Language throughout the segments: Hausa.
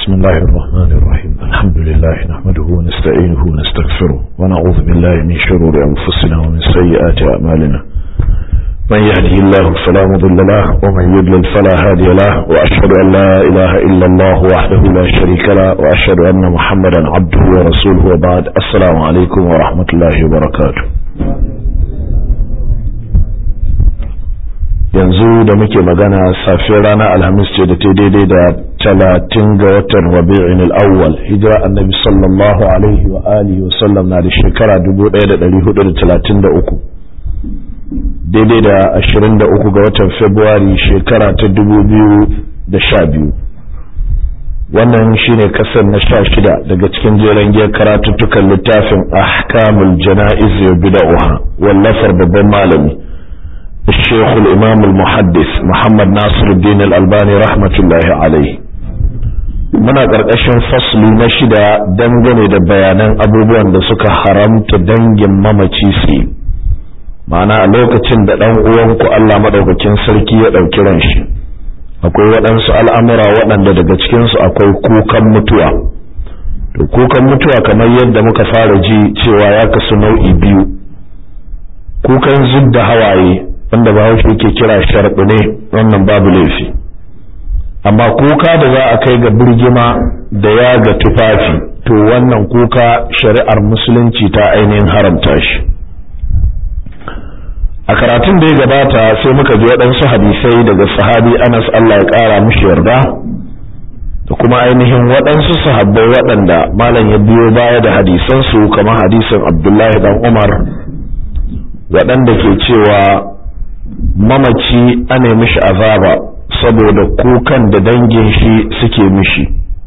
بسم الله الرحمن الرحيم الحمد لله نحمده ونستعينه ونستغفره ونعوذ بالله من شرور أنفسنا ومن سيئات أعمالنا من يهده الله فلا مضل له ومن يضلل فلا هادي له وأشهد أن لا إله إلا الله وحده لا شريك له وأشهد أن محمدا عبده ورسوله وبعد السلام عليكم ورحمة الله وبركاته. yanzu da muke magana safiyar ranar alhamis ce da ta daidai da 30 ga watan rabi'in al-awwal hijira annabi sallallahu alaihi wa alihi wa sallam na da shekara 1433 daidai da 23 ga watan february shekara ta 2012. wannan shine kasar na 16 daga cikin jeren giyar karatuttukan littafin ahkamul jana'iz wa bid'ah wallafar babban malami الشيخ الإمام المحدث محمد ناصر الدين الألباني رحمة الله عليه. muna ƙarƙashin fasli na 6 dangane da bayanan abubuwan da suka haramta dangin mamaci su, ma'ana a lokacin da ɗan uwanku Allah madaukakin sarki ya ɗauki ran shi akwai waɗansu al'amura waɗanda daga cikinsu akwai kukan mutuwa. to kukan mutuwa kamar yadda muka fara ji cewa ya kasu nau'i biyu: kukan zubda hawaye wanda Bahaushe yake kira sharɓu ne, wannan babu laifi, amma kuka da za a kai ga birgima da ya ga tufafi, to wannan kuka shari'ar musulunci ta ainihin haramta shi. a karatun da ya gabata sai muka ji waɗansu hadisai daga sahabi Anas Allah ya ƙara mishi yarda da kuma ainihin waɗansu sahabbai waɗanda malam ya biyo baya da hadisansu kamar hadisin Abdullahi dan Umar waɗanda ke cewa mamaci ane mishi azaba saboda kukan da dangin shi suke mishi.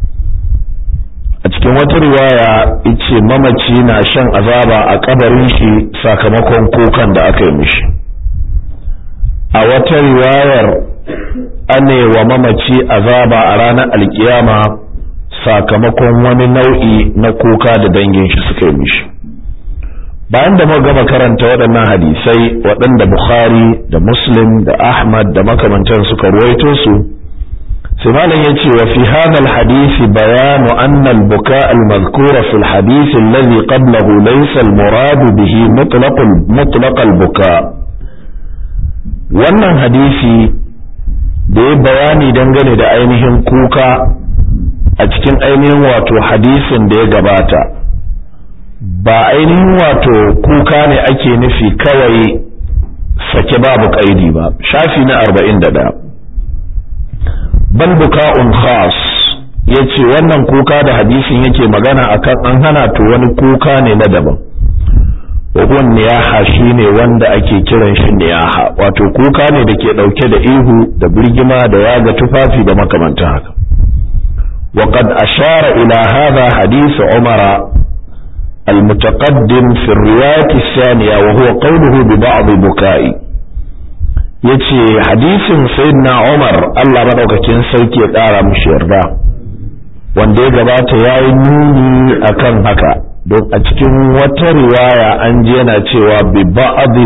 a cikin wata riwaya yace mamaci na shan azaba a kabarin shi sakamakon kukan da aka yi mishi. a wata riwayar ane wa mamaci azaba a ranar alkiyama sakamakon wani nau'i na kuka da dangin shi suka yi mishi. bayan da muka gama karanta waɗannan hadisai waɗanda Bukhari da Muslim da Ahmad da makamantan suka ruwaito su, sai malam yace wa fi hadha al-hadith bayanu anna al-buka' al-madhkura fi al-hadith alladhi qablahu laysa al-murad bihi mutlaq al-buka'. wannan hadisi da ya bayani dangane da ainihin kuka a cikin ainihin wato hadisin da ya gabata, ba ainihin wato kuka ne ake nufi kawai sake babu kaidi ba. shafi na 41 bal buka'un khas yace wannan kuka da hadisin yake magana akan an hana to wani kuka ne na daban. wannan niyaha shine wanda ake kiran shi niyaha, wato kuka ne da ke dauke da ihu da birgima da yaga tufafi da makamantan haka. وقد أشار إلى هذا حديث عمر المتقدم في الرواية الثانية وهو قوله ببعض بكائي. yace hadisin sayyidina Umar Allah madaukakin sarki ya ƙara mishi yarda wanda ya gabata yayi nuni akan haka, don a cikin wata riwaya an je yana cewa bi ba'd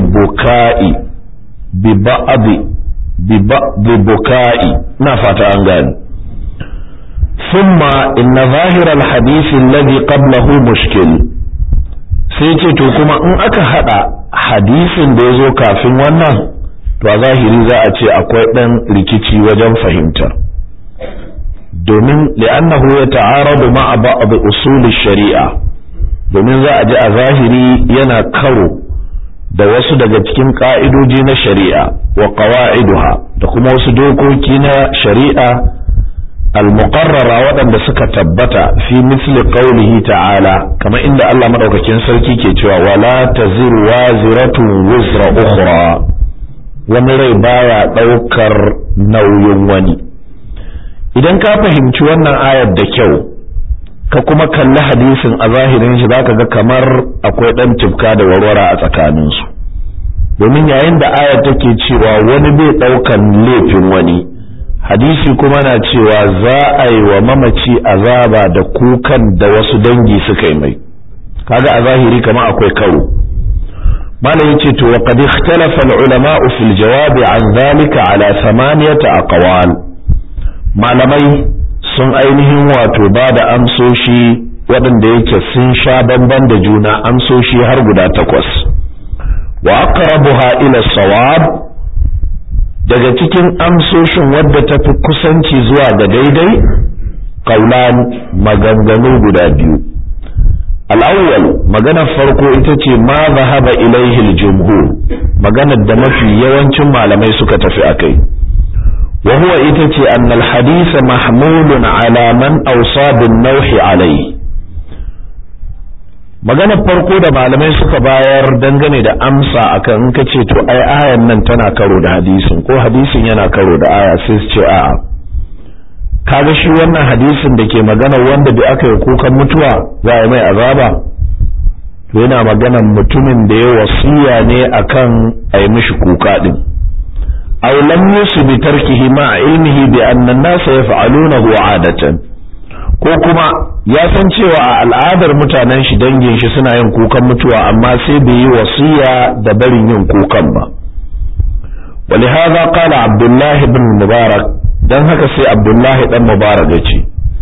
buka'i na fata an gani. thumma inna zahira al-hadith alladhi qablahu mushkil. sai ce to kuma in aka hada hadisin da yazo kafin wannan, to a zahiri za a ce akwai dan rikici wajen fahimtar, domin li'annahu yata'aradu ma'a ba'd usul ash-shari'a, domin za a ji a zahiri yana karo da wasu daga cikin ka'idoji na shari'a wa qawa'iduha, da kuma wasu dokoki na shari'a al-muqarrara waɗanda suka tabbata fi misli qawlihi ta'ala, kama inda Allah madaukakin sarki ke cewa wala taziru waziratun wizra ukhra, wani rai baya daukar nauyin wani. idan ka fahimci wannan ayar da kyau ka kuma kalli hadisin a zahirin shi zaka ga kamar akwai dan tufka da warwara a tsakanin su, domin yayin da ayar take cewa wani bai daukan laifin wani, hadisi kuma na cewa za a yi wa mamaci azaba da kukan da wasu dangi suka yi mai. kaga a zahiri kamar akwai karo. malam yace to wa qad ikhtalafa al-ulama fi al-jawab an dhalika ala 8 aqwal. malamai sun ainihin wato ba da amsoshi waɗanda yake sun sha bamban da juna, amsoshi har guda 8. wa aqrabuha ila sawab, daga cikin amsoshin wadda ta fi kusanci zuwa ga daidai, qaulan, maganganu guda biyu. al'awwal, maganar farko ita ce ma zahaba ilaihi al-jumhur, maganar da mafi yawancin malamai suka tafi akai. wa huwa ita ce annal hadith mahmulun ala man awsa bin nawhi alayhi. maganar farko da malamai suka bayar dangane da amsa akan in kace to ai ayan nan tana karo da hadisin ko hadisin yana karo da aya, sai su ce a'a, kaga shi wannan hadisin da ke magana wanda da aka yi kukan mutuwa za a yi mai azaba, to yana maganan mutumin da ya wasiya ne akan a yi mishi kuka din. aw lam yusu bi tarkihi ma ilmihi bi anna an-nas yaf'alunahu 'adatan, ko kuma ya san cewa a al'adar mutanen shi dangin shi suna yin kukan mutuwa amma sai bai yi wasiya da barin yin kukan ba. ولهذا قال عبد الله بن المبارك، dan haka sai Abdullahi dan Mubarak yace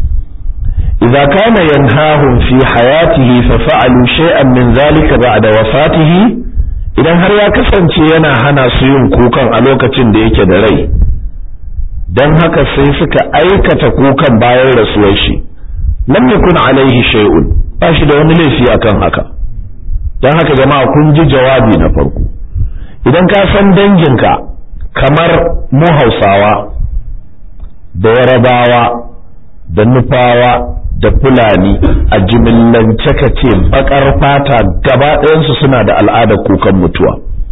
idza kana yanhahum fi hayatihi fa fa'alu shay'an min zalika ba'da wafatihi, idan har ya kasance yana hana su yin kukan a lokacin da yake da rai, dan haka sai suka aikata kukan bayan rasuwar shi, lam yakun alaihi shay'un, ba shi da wani laifi akan haka. dan haka jama'a kun ji jawabi na farko. idan ka san danginka kamar mu Hausawa da Yarabawa da Nufawa da Fulani a jimillance ka ce bakar fata gaba ɗayansu suna da al'adar kukan mutuwa,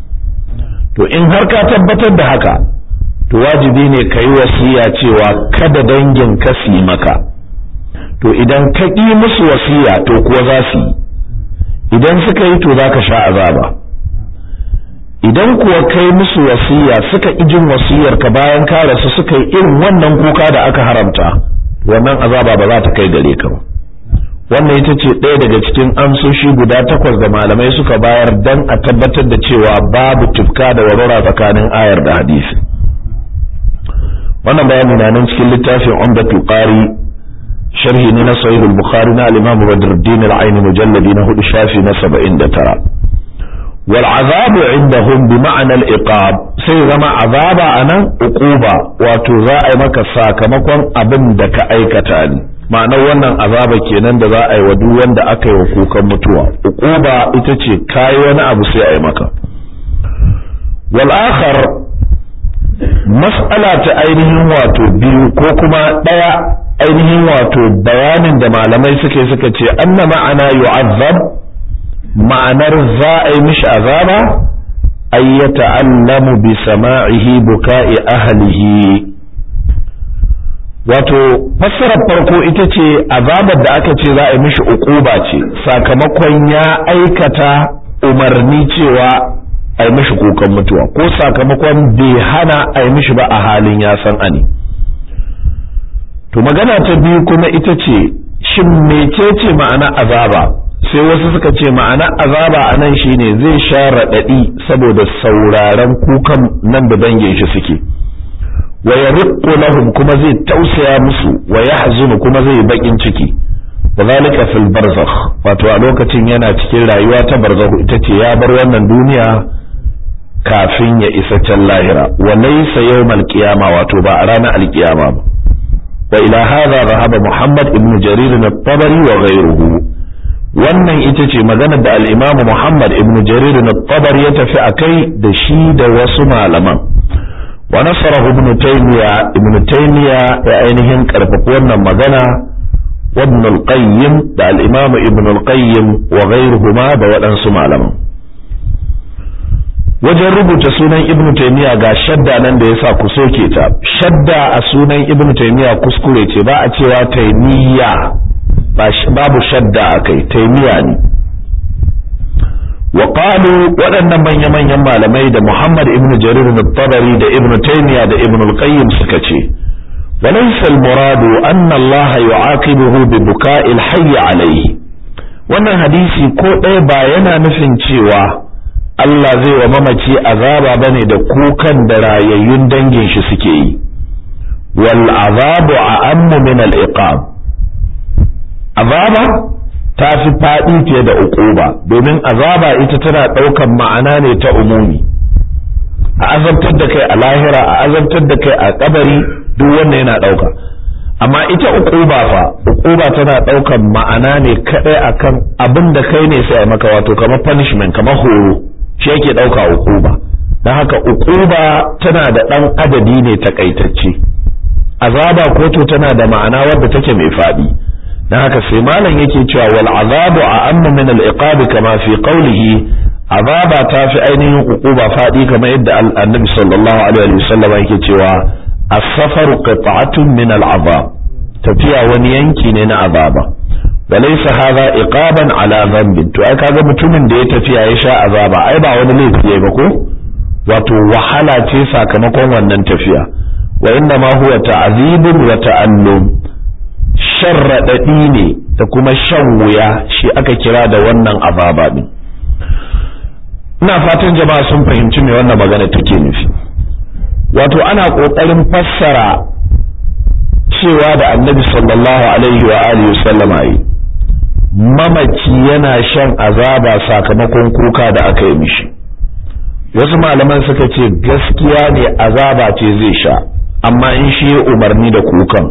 to in har ka tabbatar da haka, to wajibi ne ka yi wasiya cewa kada dangin ka su yi maka. to idan ka ƙi musu wasiya to kuwa za su yi, idan suka yi to za ka sha azaba. idan kuwa kai musu wasiya suka ijin wasiyar ka bayan ka rasu suka yi irin wannan kuka da aka haramta, wannan azaba ba za ta kai gare ka ba. wannan ita ce ɗaya daga cikin amsoshi guda 8 da malamai suka bayar dan a tabbatar da cewa babu tufka da warwara tsakanin ayar da hadisi. wannan bayani na nan cikin littafin Umdatul Qari, sharhi ne na Sahih al-Bukhari na al-Imam Badruddin al-Aini, mujalladi na 4 shafi na 79. والعذاب عندهم بمعنى العقاب، sai zama azaba anan uquba, wato za a yi maka sakamakon abin da ka aikata ne. ma'anar wannan azaba kenan da za a yi wa duk wanda aka yi wa kukan mutuwa. uquba ita ce kai wani abu sai a yi maka. wal akhar, mas'ala ta ainihin wato biyu ko kuma daya ainihin wato bayanin da malamai suka ce anna ma'ana yu'azzab, ma'anar za a yi mishi azaba ay yata'allamu bi sama'ihi buka'i ahlihi. wato fassarar farko ita ce azabar da aka ce za a yi mishi uquba ce sakamakon ya aikata umarni cewa a yi mishi kukan mutuwa, ko sakamakon bai hana a yi mishi ba a halin ya san ani. to magana ta biyu kuma ita ce shin mecece ma'ana azaba? sai wasu suka ce ma'ana azaba anan shine zai sha raɗaɗi saboda sauraron kukan nan da dangin shi suke, wa yarqu lahum, kuma zai tausaya musu, wa yahzunu, kuma zai bakin ciki. wadhalika fil barzakh, wato a lokacin yana cikin rayuwa ta barzakh, ita ce ya bar wannan duniya kafin ya isa can lahira, wa laysa yawmal qiyama, wato ba a ranar alqiyama ba. wa ila hadha dhahaba Muhammad ibn Jarir at-Tabari wa ghayruhu, wannan ita ce maganar da al-Imam Muhammad ibn Jarir at-Tabari ya tafi akai da shi da wasu malaman. wa nasarahu ibn Taymiya ya ainihin karfafa wannan magana, wa ibn al-Qayyim da al-Imam ibn al-Qayyim wa ghayruhuma da waɗansu malaman. wajen rubuta sunan ibn Taymiya ga shadda nan da yasa ku soke ta. shadda a sunan ibn Taymiya kuskure ce, ba a cewa Taymiya, babu shadda akai, Taymiya ne. wa qalu, waɗannan manya-manyan malamai da Muhammad ibn Jarir al-Tabari da ibn Taymiya da ibn al-Qayyim suka ce walaysa al-muradu anna Allah yu'aqibuhu bi buka'i al-hayy alayhi. wannan hadisi ko ɗaya ba yana nufin cewa Allah zai wa mamaci azaba bane da kukan da rayayyun dangin shi suke yi. wal azabu a'ammu min al iqab azaba ta fi faɗi fiye da uquba domin azaba ita tana ɗaukan ma'ana ne ta umumi a azabtar da kai a lahira a azabtar da kai a kabari duk wanda yana ɗauka amma ita uquba tana ɗaukan ma'ana ne kadai akan abin da kai ne sai maka wato kamar punishment kamar horo shi yake ɗauka uquba dan haka uquba tana da ɗan adadi ne takaitacce azaba koto tana da ma'ana wadda take mai faɗi dan haka sai malam yake cewa wal azabu a'ammu min al iqab kama fi qawlihi azaba ta fi ainihin uquba faɗi kamar yadda annabi sallallahu alaihi wasallam yake cewa as-safar qit'atun min al-'adab tafiya wani yanki ne na azaba walaysa hadha iqaban ala dhanbin to ai kaga mutumin da ya tafiya ya sha azaba ai ba wani laifi yayi ba ko wato wahala ce sakamakon wannan tafiya wa inna ma huwa ta'zibun wa ta'allum sharradadi ne da kuma shan wuya shi aka kira da wannan azaba din ina fatan jama'a sun fahimci me wannan magana take nufi wato ana kokarin fassara cewa da annabi sallallahu alaihi wa alihi sallama yi mamaci yana shan azaba sakamakon kuka da aka yi mishi wasu malaman suka ce gaskiya ne azaba ce zai sha amma in shi ya umarni da kukan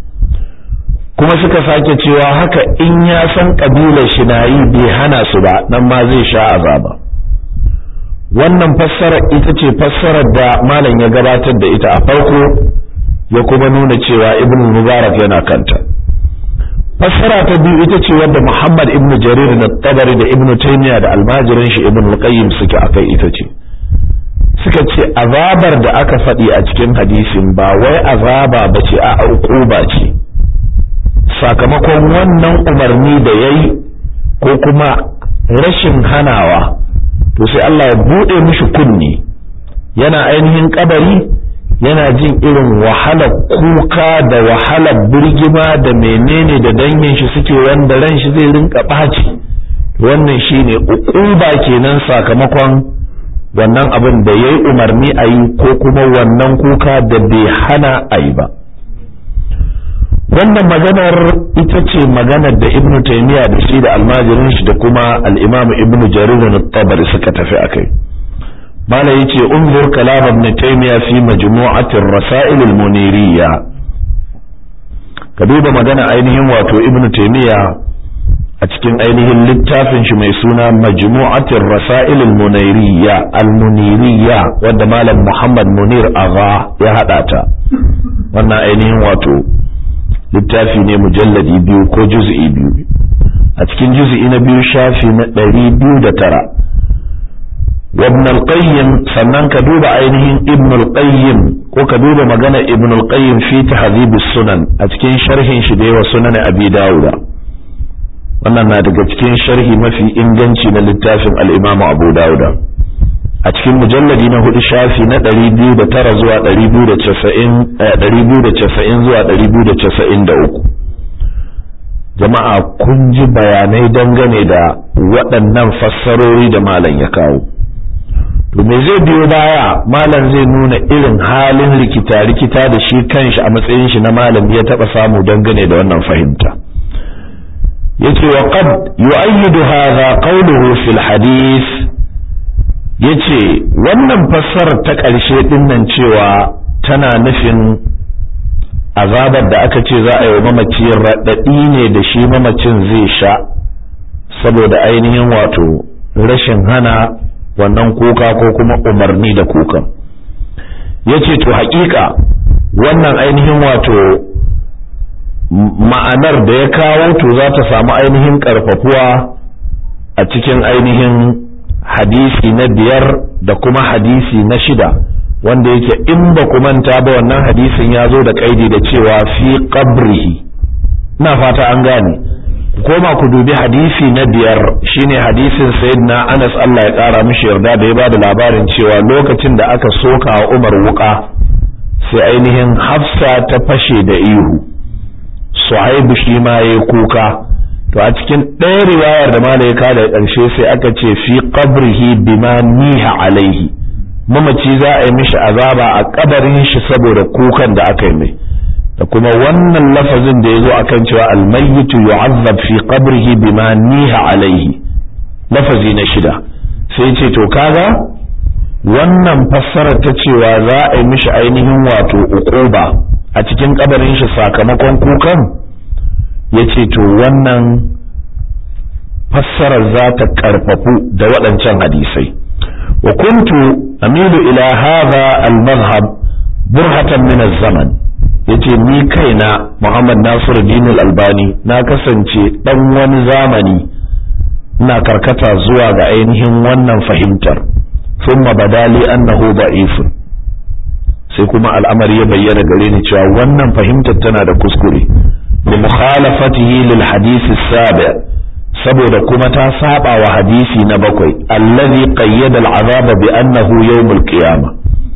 kuma suka sake cewa haka in ya san kabilar shi na yi bai hana su ba nan ma zai sha azaba wannan fassara ita ce fassarar da malam ya gabatar da ita a farko ya kuma nuna cewa ibn mubarak yana kanta fassara ta biyu ita ce wadda muhammad ibn jarir na tabari da ibn taymiya da almajirin shi ibn al-qayyim suke akai ita ce suka ce azabar da aka faɗi a cikin hadisin ba wai azaba ba ce a uquba ce sakamakon wannan umarni da yayi ko kuma rashin hanawa to sai Allah ya bude mishi kunni yana ainihin kabari yana jin irin wahalar kuka da wahalar birgima da menene da dangin shi suke wanda ran shi zai rinka baci wannan shine uquba kenan sakamakon wannan abin da yayi umarni ayi ko kuma wannan kuka da bai hana ayi ba wannan maganar ita ce maganar da Ibn Taymiyyah da shi da almajirin shi da kuma al-Imam Ibn Jarir al-Tabari suka tafi akai mala yace unzur kalam Ibn Taymiyyah fi majmu'at ar-rasail al-muniriyya ka duba magana ainihin wato Ibn Taymiyyah a cikin ainihin littafin shi mai suna majmu'at ar-rasail al-muniriyya wanda malam Muhammad Munir Agha ya hada ta wannan ainihin wato littafi ne mujalladi 2 ko juz'i 2 a cikin juz'i na 2 shafi na 209 wa ibn al-qayyim sannan ka duba ainihin ibn al-qayyim ko ka duba magana ibn al-qayyim fi tahdhib as-sunan a cikin sharhin shi da yawa sunan abi dawud wannan na daga cikin sharhi mafi inganci na littafin al-imam abu dawud a cikin mujalladi na 4 shafi na 209 zuwa 290 zuwa 293 jama'a kun ji bayanai dangane da waɗannan fassarori da malam ya kawo to me zai biyo baya malam zai nuna irin halin rikita da shi kanshi a matsayin shi na malam ya taba samu dangane da wannan fahimta yace wa qad yu'ayyidu hadha qawluhu fil hadith yace wannan fassarar ta ƙarshe dinnan cewa tana nufin azabar da aka ce za a yi wa mamaci raɗaɗi ne da shi mamacin zai sha saboda ainihin wato rashin hana wannan kuka ko kuma umarni da kukan yace to haƙiƙa wannan ainihin wato ma'anar da ya kawo to za ta samu ainihin ƙarfafuwa a cikin ainihin hadisi na 5 da kuma hadisi na 6 wanda yake in ba ku manta ba wannan hadisin ya zo da kaidi da cewa fi qabrihi ina fata an gane koma ku dubi hadisi na 5 shine hadisin sayyidina Anas Allah ya kara mishi yarda da ya bada labarin cewa lokacin da aka soka wa Umar wuka sai ainihin Hafsa ta fashe da ihu Suhaib shi ma yayi kuka to a cikin ɗaya riwayar da malai ka da ƙarshe sai aka ce fi qabrihi bima niha alaihi mamaci za a yi mishi azaba a kabarin shi saboda kukan da aka yi mai da kuma wannan lafazin da yazo akan cewa al-mayyitu yu'azzab fi qabrihi bima niha alayhi lafazi na 6 sai ce to kaga wannan fassarar ta cewa za a yi mishi ainihin wato uquba a cikin kabarin shi sakamakon kukan yace to wannan fassarar za ta karfafu da waɗancan hadisai wa kuntu amilu ila hadha al-madhhab burhatan min az-zaman yace ni kaina Muhammad Nasiruddin Al-Albani na kasance dan wani zamani ina karkata zuwa ga ainihin wannan fahimtar thumma badali annahu da'if sai kuma al'amari ya bayyana gare ni cewa wannan fahimtar tana da kuskure li mukhalafatihi lil hadith as-sabi' saboda kuma ta saba wa hadisi na 7 allazi qayyada al-'adaba bi annahu yawm al-qiyamah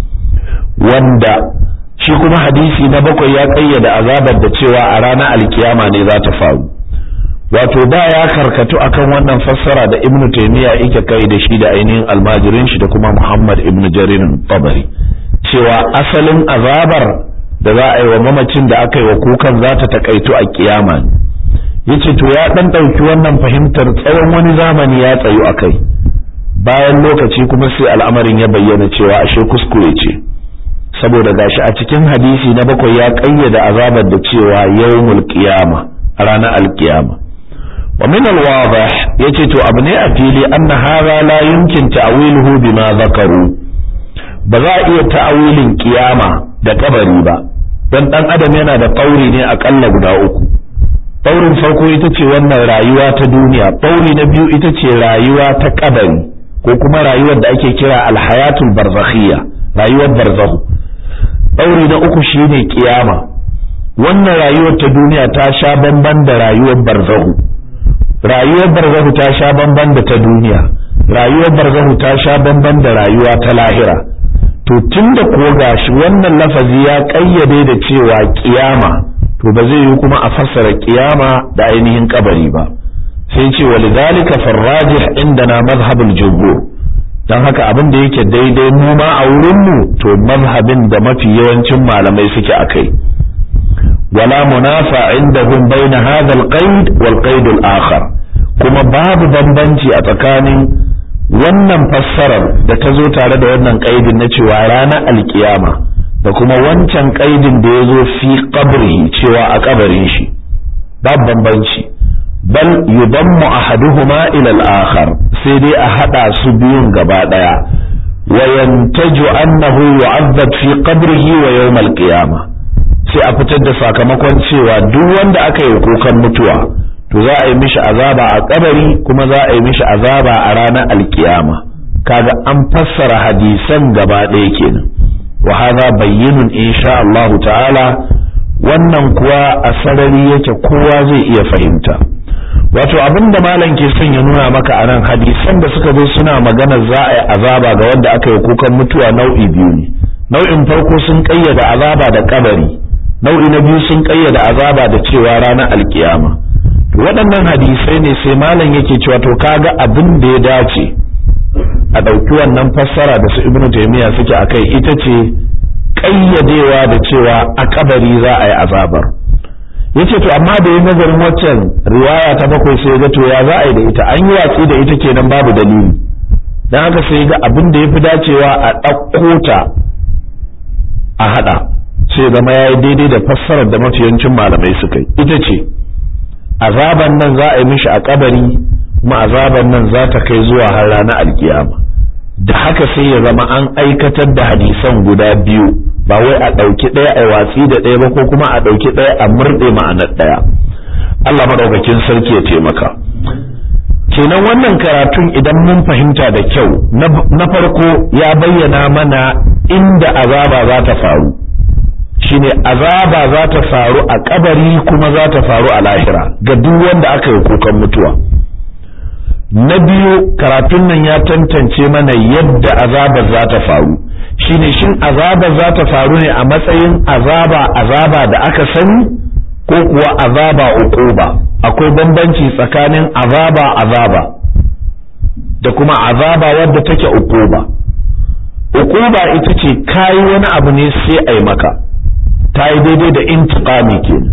wanda shi kuma hadisi na 7 ya kayyada azabar da cewa a ranar alkiyama ne za ta faru wato da ya karkatu akan wannan fassara da Ibn Taymiyyah yake kai da shi da ainihin almajirin shi da kuma Muhammad ibn Jarir al-Tabari cewa asalin azabar da za a yi wa mamacin da aka yi wa kukan za ta takaitu a kiyama yace to ya dan dauki wannan fahimtar tsawon wani zamani ya tsayu akai bayan lokaci kuma sai al'amarin ya bayyana cewa ashe kuskure ce saboda gashi a cikin hadisi na 7 ya kayyada azabar da cewa yawmul qiyama a ranar alkiyama wa min alwadih yace to abu ne a fili anna hadha la yumkin ta'wiluhu bima zakaru ba za a iya ta'awilin kiyama da kabari ba dan dan adam yana da tauri ne akalla guda 3 taurin farko ita ce wannan rayuwa ta duniya tauri na biyu ita ce rayuwa ta kabari ko kuma rayuwar da ake kira alhayatul barzakhiyya rayuwar barzakh tauri na 3 shine kiyama wannan rayuwar ta duniya ta sha bamban da rayuwar barzakh rayuwar barzakh ta sha bamban da ta duniya rayuwar barzakh ta sha bamban da rayuwa ta lahira to tunda ko gashi wannan lafazi ya kayyade da cewa kiyama to ba zai yi kuma a fassara kiyama da ainihin kabari ba sai ce walidhalika farrajih indana madhhabul jumhur dan haka abin da yake daidai mu ma a wurin mu to mazhabin da mafi yawancin malamai suke akai wala munafa indahum baina hadha alqaid wal qaid al-akhar kuma babu bambanci a tsakanin wannan fassarar da ta zo tare da wannan kaidin na cewa ranar alkiyama da kuma wancan kaidin da ya zo fi qabri cewa a kabarin shi babu bambanci bal yudammu ahaduhuma ila al-akhar sai dai a hada su biyun gaba daya wa yantaju annahu yu'azzab fi qabrihi wa yawm al-qiyamah sai a fitar da sakamakon cewa duk wanda aka yi kukan mutuwa to za a yi mishi azaba a kabari kuma za a yi mishi azaba a ranar alkiyama kaga an fassara hadisan gaba ɗaya kenan wa hadha bayyinun insha Allah ta'ala wannan kuwa a sarari yake kowa zai iya fahimta wato abinda malam ke son ya nuna maka anan hadisan da suka zo suna magana za a yi azaba ga wanda aka yi kukan mutuwa nau'i biyu ne nau'in farko sun kayyada azaba da kabari nau'i na biyu sun kayyada azaba da cewa ranar alkiyama waɗannan hadisai ne sai malam yake cewa to kaga abin da ya dace a ɗauki wannan fassara da su ibnu taymiya suke akai ita ce ƙayyadewa da cewa a kabari za a yi azabar yace to amma da yin nazarin waccan riwaya ta 7 sai ga to ya za a yi da ita an yi watsi da ita kenan babu dalili dan haka sai ga abin da yafi dacewa a ɗauko ta a hada sai zama yayi daidai da fassarar da mafiyancin malamai suka yi ita ce azaban nan za a yi mishi a kabari kuma azaban nan za ta kai zuwa har ranar alkiyama da haka sai ya zama an aikatar da hadisan guda biyu ba wai a ɗauki ɗaya a watsi da ɗaya ba ko kuma a ɗauki ɗaya a murɗe ma'anar ɗaya Allah madaukakin sarki ya taimaka kenan wannan karatun idan mun fahimta da kyau na farko ya bayyana mana inda azaba za ta faru shine azaba za ta faru a kabari kuma za ta faru a lahira ga duk wanda aka yi kukan mutuwa na biyu karatun nan ya tantance mana yadda azabar za ta faru shine shin azabar za ta faru ne a matsayin azaba da aka sani ko kuwa azaba uquba akwai bambanci tsakanin azaba da kuma azaba wadda take uquba ita ce kai wani abu ne sai ai maka ta yi daidai da intiqami kenan.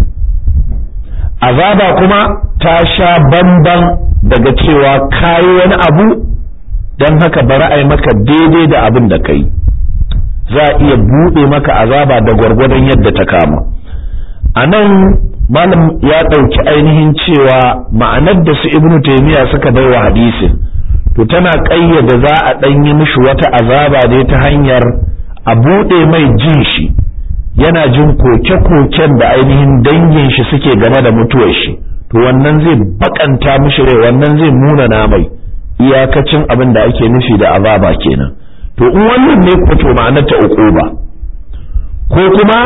Azaba kuma ta sha bamban daga cewa kayi wani abu don haka bari a yi maka daidai da abin da kai, za a iya buɗe maka azaba da gwargwadon yadda ta kama. A nan malam ya ɗauki ainihin cewa ma'anar da su Ibn Taymiyyah suka bai wa hadisin to tana ƙayyade za a ɗan yi mishi wata azaba ne ta hanyar a buɗe mai jin shi, yana jin koke-koken da ainihin dangin shi suke game da mutuwar shi, to wannan zai bakanta mishi rai, wannan zai munana mai, iyakacin abin da ake nufi da azaba kenan. To in wannan ne ko to ma'anar ta uquba, ko kuma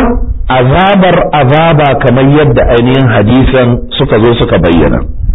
azaba kamar yadda ainihin hadisan suka zo suka bayyana.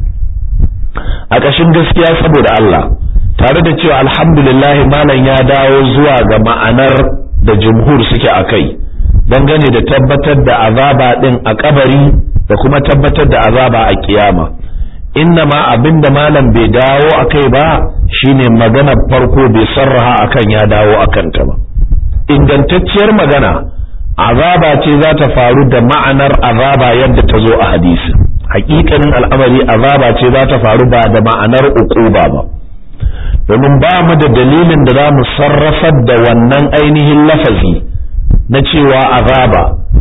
A ƙashin gaskiya saboda Allah, tare da cewa alhamdulillah malam ya dawo zuwa ga ma'anar da jumhur suke akai dangane da tabbatar da azaba din a kabari da kuma tabbatar da azaba a kiyama. Innama abinda malam bai dawo akai ba shine magana farko bai sarraha akan ya dawo akan ta ba. Ingantacciyar magana, azaba ce za ta faru da ma'anar azaba yadda ta zo a hadisi. Hakikanin al'amari azaba ce za ta faru ba da ma'anar uquba ba, domin ba mu da dalilin da za mu sarrafar da wannan ainihin lafazi na cewa azaba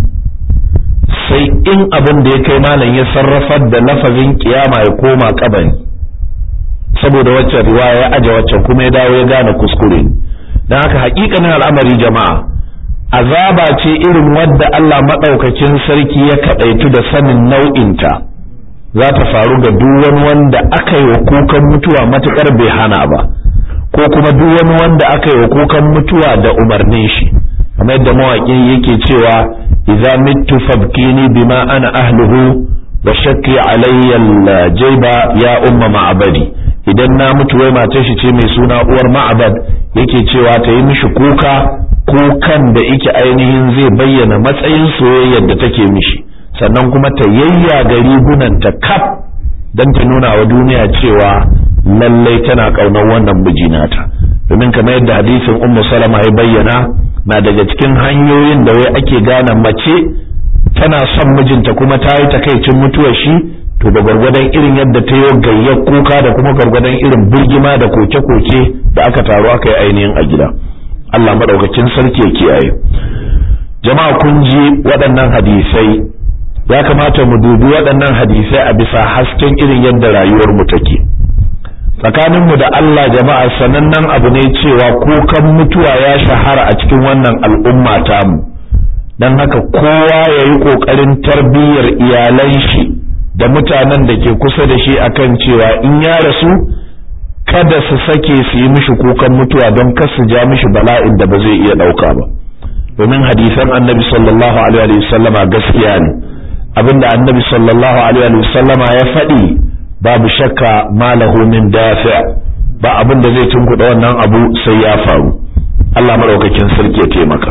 sai in abin da ya kai malam ya sarrafar da lafazin kiyama ya koma kabari, saboda wacce riwaya ya aje wacce kuma ya dawo ya gane kuskure. don haka hakikanin al'amari jama'a, azaba ce irin wadda Allah madaukakin sarki ya kadaitu da sanin nau'inta, za ta faru ga duk wani wanda aka yi wa kukan mutuwa matukar bai hana ba, ko kuma duk wani wanda aka yi wa kukan mutuwa da umarnin shi, kamar yadda mawaƙi yake cewa idza mittu fabkini bima ana ahluhu wa shakki alayya aljayba ya umma ma'abadi. Idan na mutu wai matar shi ce mai suna uwar ma'abad, yake cewa ta yi mishi kukan da yake ainihin zai bayyana matsayin soyayyar da take mishi, sannan kuma ta yayyaga rigunanta kaf don ta nuna wa duniya cewa lallai tana kaunar wannan miji nata. Domin kamar yadda hadisin Ummu Salama ya bayyana, na daga cikin hanyoyin da wai ake gane mace tana son mijinta kuma ta yi takaicin mutuwar shi, to da gwargwadon irin yadda ta yi gayyar kuka da kuma gwargwadon irin birgima da koke-koke da aka taru aka yi ainihin a gida. Allah madaukakin sarki ya kiyaye. Jama'a kun ji waɗannan hadisai, ya kamata mu dubi waɗannan hadisai a bisa hasken irin yadda rayuwar mu take. Tsakaninmu da Allah jama'a, sanannen abu ne cewa kukan mutuwa ya shahara a cikin wannan al'umma tamu, don haka kowa ya yi ƙoƙarin tarbiyyar iyalan shi da mutanen da ke kusa da shi akan cewa in ya rasu kada su sake su yi mishi kukan mutuwa don kar su ja mishi bala'in da ba zai iya ɗauka ba. Domin hadisan annabi sallallahu alaihi wasallama gaskiya ne, abinda annabi sallallahu alaihi wasallama ya faɗi babu shakka malahu min dafi', ba abin da zai tunkuɗa wannan abu sai ya faru. Allah madaukakin sarki ya taimaka.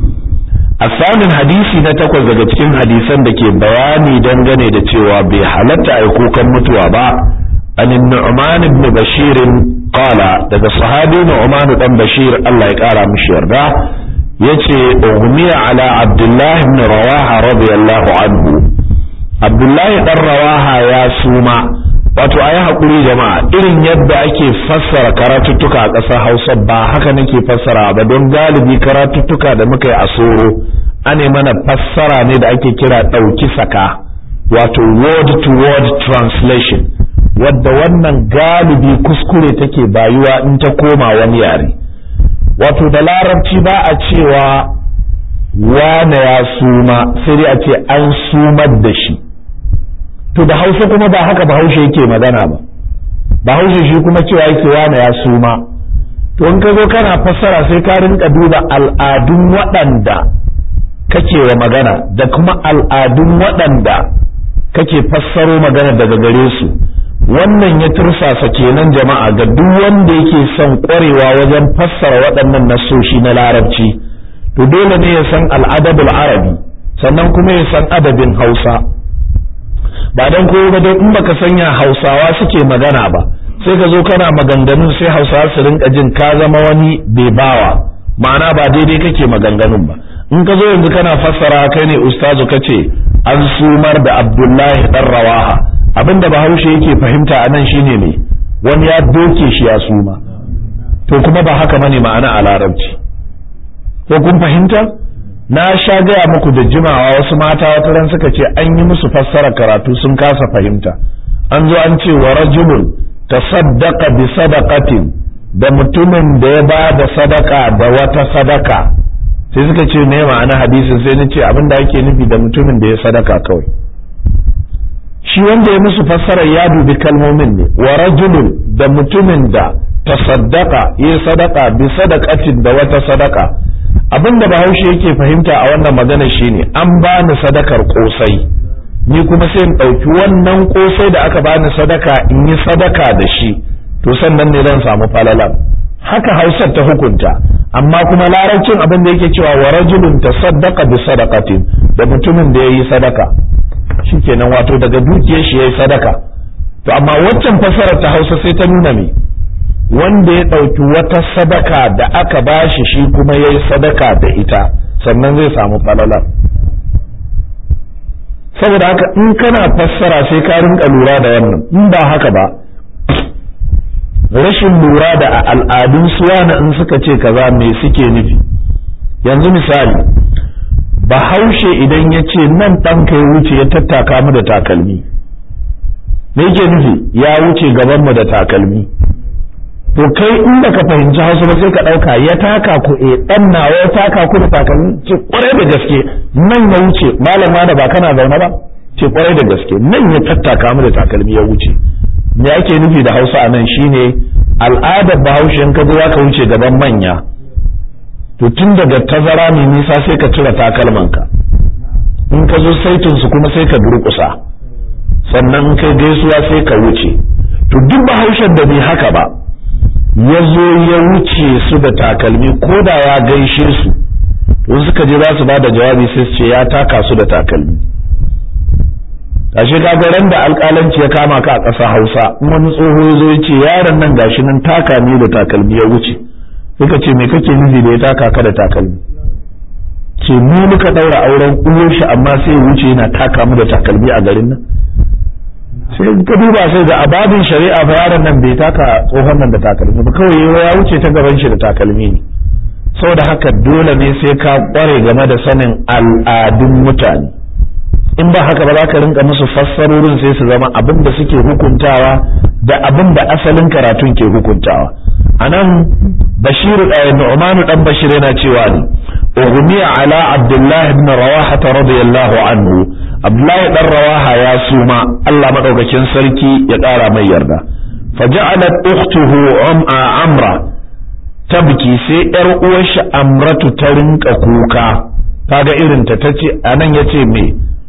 Asamin hadisi na 8 daga cikin hadisan da ke bayani dangane da cewa bai halatta a kukan mutuwa ba, an Nu'man ibn Bashir qala, daga sahabi Nu'man dan Bashir Allah ya kara mishi yarda, yace ughmiya ala Abdullah ibn Rawaha radiyallahu anhu. Abdullah dan Rawaha ya suma. Wato ayi hakuri jama'a, irin yadda ake fassara karatuttuka a ƙasar Hausa ba haka nake fassara ba, don galibi karatuttuka da muka yi a soro ane mana fassara ne da ake kira ɗauki saka, wato word to word translation, wadda wannan galibi kuskure take bayuwa in ta koma wani yare. Wato da larabci ba a cewa wane ya suma, sai dai a ce an sumar da shi. To da Hausa kuma ba haka Bahaushe yake magana ba, Bahaushe shi kuma cewa yake wane ya suma. To in ka zo kana fassara sai ka rinka duba al'adun waɗanda kake wa magana da kuma al'adun waɗanda kake fassaro magana daga gare su. Wannan ya tursasa kenan jama'a ga duk wanda yake son ƙwarewa wajen fassara waɗannan nassoshi na larabci, to dole ne ya san al'adabul arabi, sannan kuma ya san adabin Hausa. Ba dan koyo ba, don in baka sanya Hausawa suke magana ba, sai ka zo kana maganganun sai Hausawa su rinka jin ka zama wani bebawa, ma'ana ba daidai kake maganganun ba. in ka zo yanzu kana fassara kai ne ustazu kace an sumar da Abdullahi dan Rawaha abinda Bahaushe yake fahimta anan shine ne wani ya doke shi ya suma to kuma ba haka bane ma'ana a larabci ko kun fahimta na sha gaya muku da jimawa wasu mata wata ran suka ce an yi musu fassara karatu sun kasa fahimta an zo an ce wa rajulun tasaddaqa bi sadaqatin da mutumin da ya ba da sadaka da wata sadaka sai suka ce me ma'ana hadisin sai nace abinda ake nufi da mutumin da ya sadaka kawai shi wanda ya musu fassara ya dubi kalmomin ne wa rajulun da mutumin da tasaddaqa ya sadaka bi sadaqatin da wata sadaka abinda Bahaushe yake fahimta a wannan magana shine an bani sadakar kosai ni kuma sai in dauki wannan kosai da aka bani sadaka in yi sadaka da shi to sannan ne zan samu falalan haka Hausar ta hukunta amma kuma larabcin abin da yake cewa wa rajulun tasaddaqa bi sadaqatin da mutumin da yayi sadaka shikenan wato daga dukiyar shi yayi sadaka to amma waccan fasarar ta Hausa sai ta nuna me wanda ya dauki wata sadaka da aka bashi shi kuma yayi sadaka da ita sannan zai samu falalan saboda haka in kana fassara sai ka rinka lura da wannan in ba haka ba rashin lura da al'adun suwana in suka ce kaza me suke nufi yanzu misali Bahaushe idan ya ce nan ɗanka ya wuce ya tattaka mu da takalmi me yake nufi ya wuce gaban mu da takalmi to kai in da ka fahimci Hausa ba sai ka ɗauka ya taka ku ɗan nawa ya taka ku da takalmi ce kwarai da gaske nan ya wuce malam da ba kana zaune ba ce kwarai da gaske nan ya tattaka mu da takalmi ya wuce me ake nufi da Hausa anan shine al'adar Bahaushe in ka zo ka wuce gaban manya to tun daga tazara mai nisa sai ka cire takalmanka in ka zo saitin su kuma sai ka durƙusa sannan in kai gaisuwa sai ka wuce to duk Bahaushen da bai haka ba ya zo ya wuce su da takalmi ko da ya gaishe su to suka je za su ba da jawabi sai su ce ya taka su da takalmi ashe kaga ran da alƙalanci ya kama ka a ƙasa Hausa wani tsoho ya zo ya ce yaron nan gashi nan taka ne da takalmi ya wuce suka ce me kake nufi da ya taka ka da takalmi ce mu muka daura auren uwar shi amma sai ya wuce yana taka mu da takalmi a garin nan sai ka duba sai da ababin shari'a fa yaron nan bai taka tsohon nan da takalmi ba kawai ya wuce ta gaban shi da takalmi ne saboda haka dole ne sai ka kware game da sanin al'adun mutane in ba haka ba za ka rinka musu fassarorin sai su zama abin da suke hukuntawa da abin da asalin karatun ke hukuntawa anan Bashir Nu'man dan Bashir yana cewa ne ughmiya ala Abdullah ibn Rawaha radiyallahu anhu Abdullah dan Rawaha ya suma Allah madaukakin sarki ya ƙara mai yarda faja'alat ukhtuhu Amra tabki sai yar uwar shi Amratu ta rinka kuka kaga irin ta tace anan yace me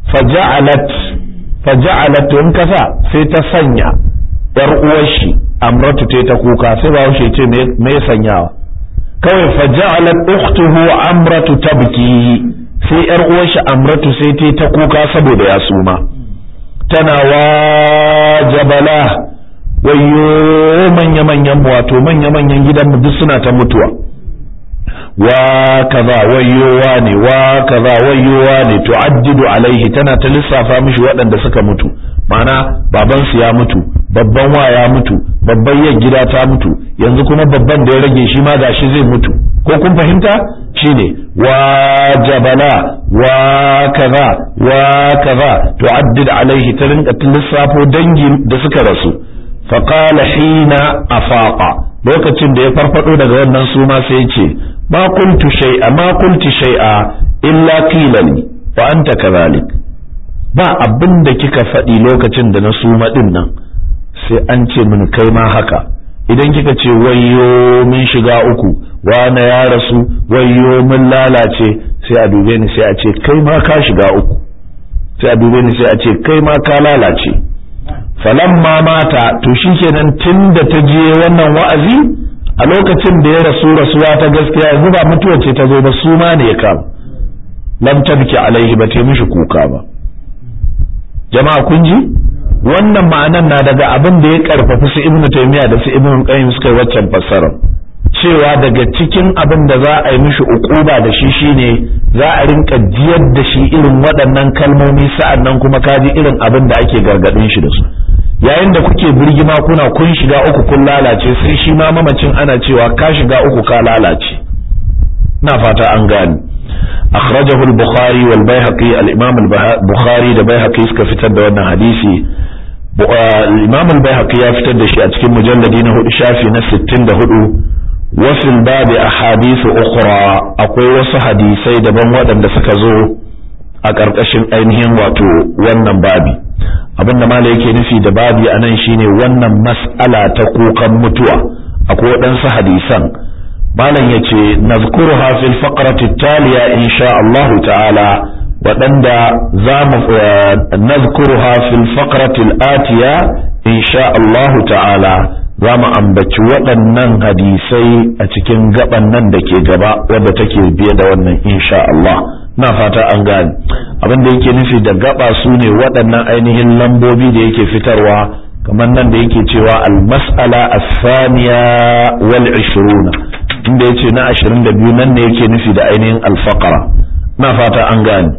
faja'alat in kasa sai ta sanya yar uwar shi Amratu ta kuka sai ba shi ce me sanyawa kawai faja'alat ukhtuhu Amratu tabki sai yar uwar shi Amratu sai ta kuka saboda ya suma tana wajabala wayo manya-manyan wato manya-manyan gidanmu duk suna ta mutuwa wa kaza wayowa ne wa kaza wayowa ne tu'addidu alaihi tana ta lissafa mishi waɗanda suka mutu ma'ana baban su ya mutu babban wa ya mutu babban yan gida ta mutu yanzu kuma babban da ya rage shi ma gashi zai mutu ko kun fahimta shine wa jabala wa kaza tu'addid alaihi ta rinka lissafo dangi da suka rasu faqala hina afaqa lokacin da ya farfado daga wannan suma sai ya ce ma qultu shay'a illa qila li wa anta kadhalik ba abin da kika faɗi lokacin da na suma din nan sai an ce min kai ma haka idan kika ce wayyo min shiga uku wane ya rasu wayyo min lalace sai a dube ni sai a ce kai ma ka shiga uku sai a dube ni sai a ce kai ma ka lalace falamma mata to shikenan tunda ta je wannan wa'azi a lokacin da ya rasu rasuwa ta gaskiya yanzu ba mutuwa ce ta zo ba su ma ne ya kama lam tabki alaihi ba ta mishi kuka ba jama'a kun ji wannan ma'anan na daga abin da ya karfafa su ibnu taymiya da su ibnu qayyim suka yi waccan fassara cewa daga cikin abin da za a yi mishi ukuba da shi shine za a rinka jiyar da shi irin waɗannan kalmomi sa'annan kuma ka ji irin abin da ake gargadin shi da su yayin da kuke birgima kuna kun shiga uku kun lalace sai shi ma mamacin ana cewa ka shiga uku ka lalace na fata an gane akhrajahu al-bukhari wal bayhaqi al-imam al-bukhari da bayhaqi suka fitar da wannan hadisi al-imam al-bayhaqi ya fitar da shi a cikin mujalladi na 4 shafi na 64 wa fil babi ahadith ukhra akwai wasu hadisai daban waɗanda suka zo a ƙarƙashin ainihin wato wannan babi abinda malai yake nufi da babi anan shine wannan mas'ala ta kukan mutuwa akwai waɗansu hadisan malam yace nazkuruha fil faqrati taliya insha Allah ta'ala waɗanda za mu nazkuruha fil faqrati atiya insha Allah ta'ala za mu ambaci waɗannan hadisai a cikin gaban nan da ke gaba wadda take biye da wannan insha Allah na fata an gane abin da yake nufi da gaba su ne waɗannan ainihin lambobi da yake fitarwa kamar nan da yake cewa al-mas'ala as-thaniya wal 20 inda yace na 22 nan ne yake nufi da ainihin al-faqra na fata an gane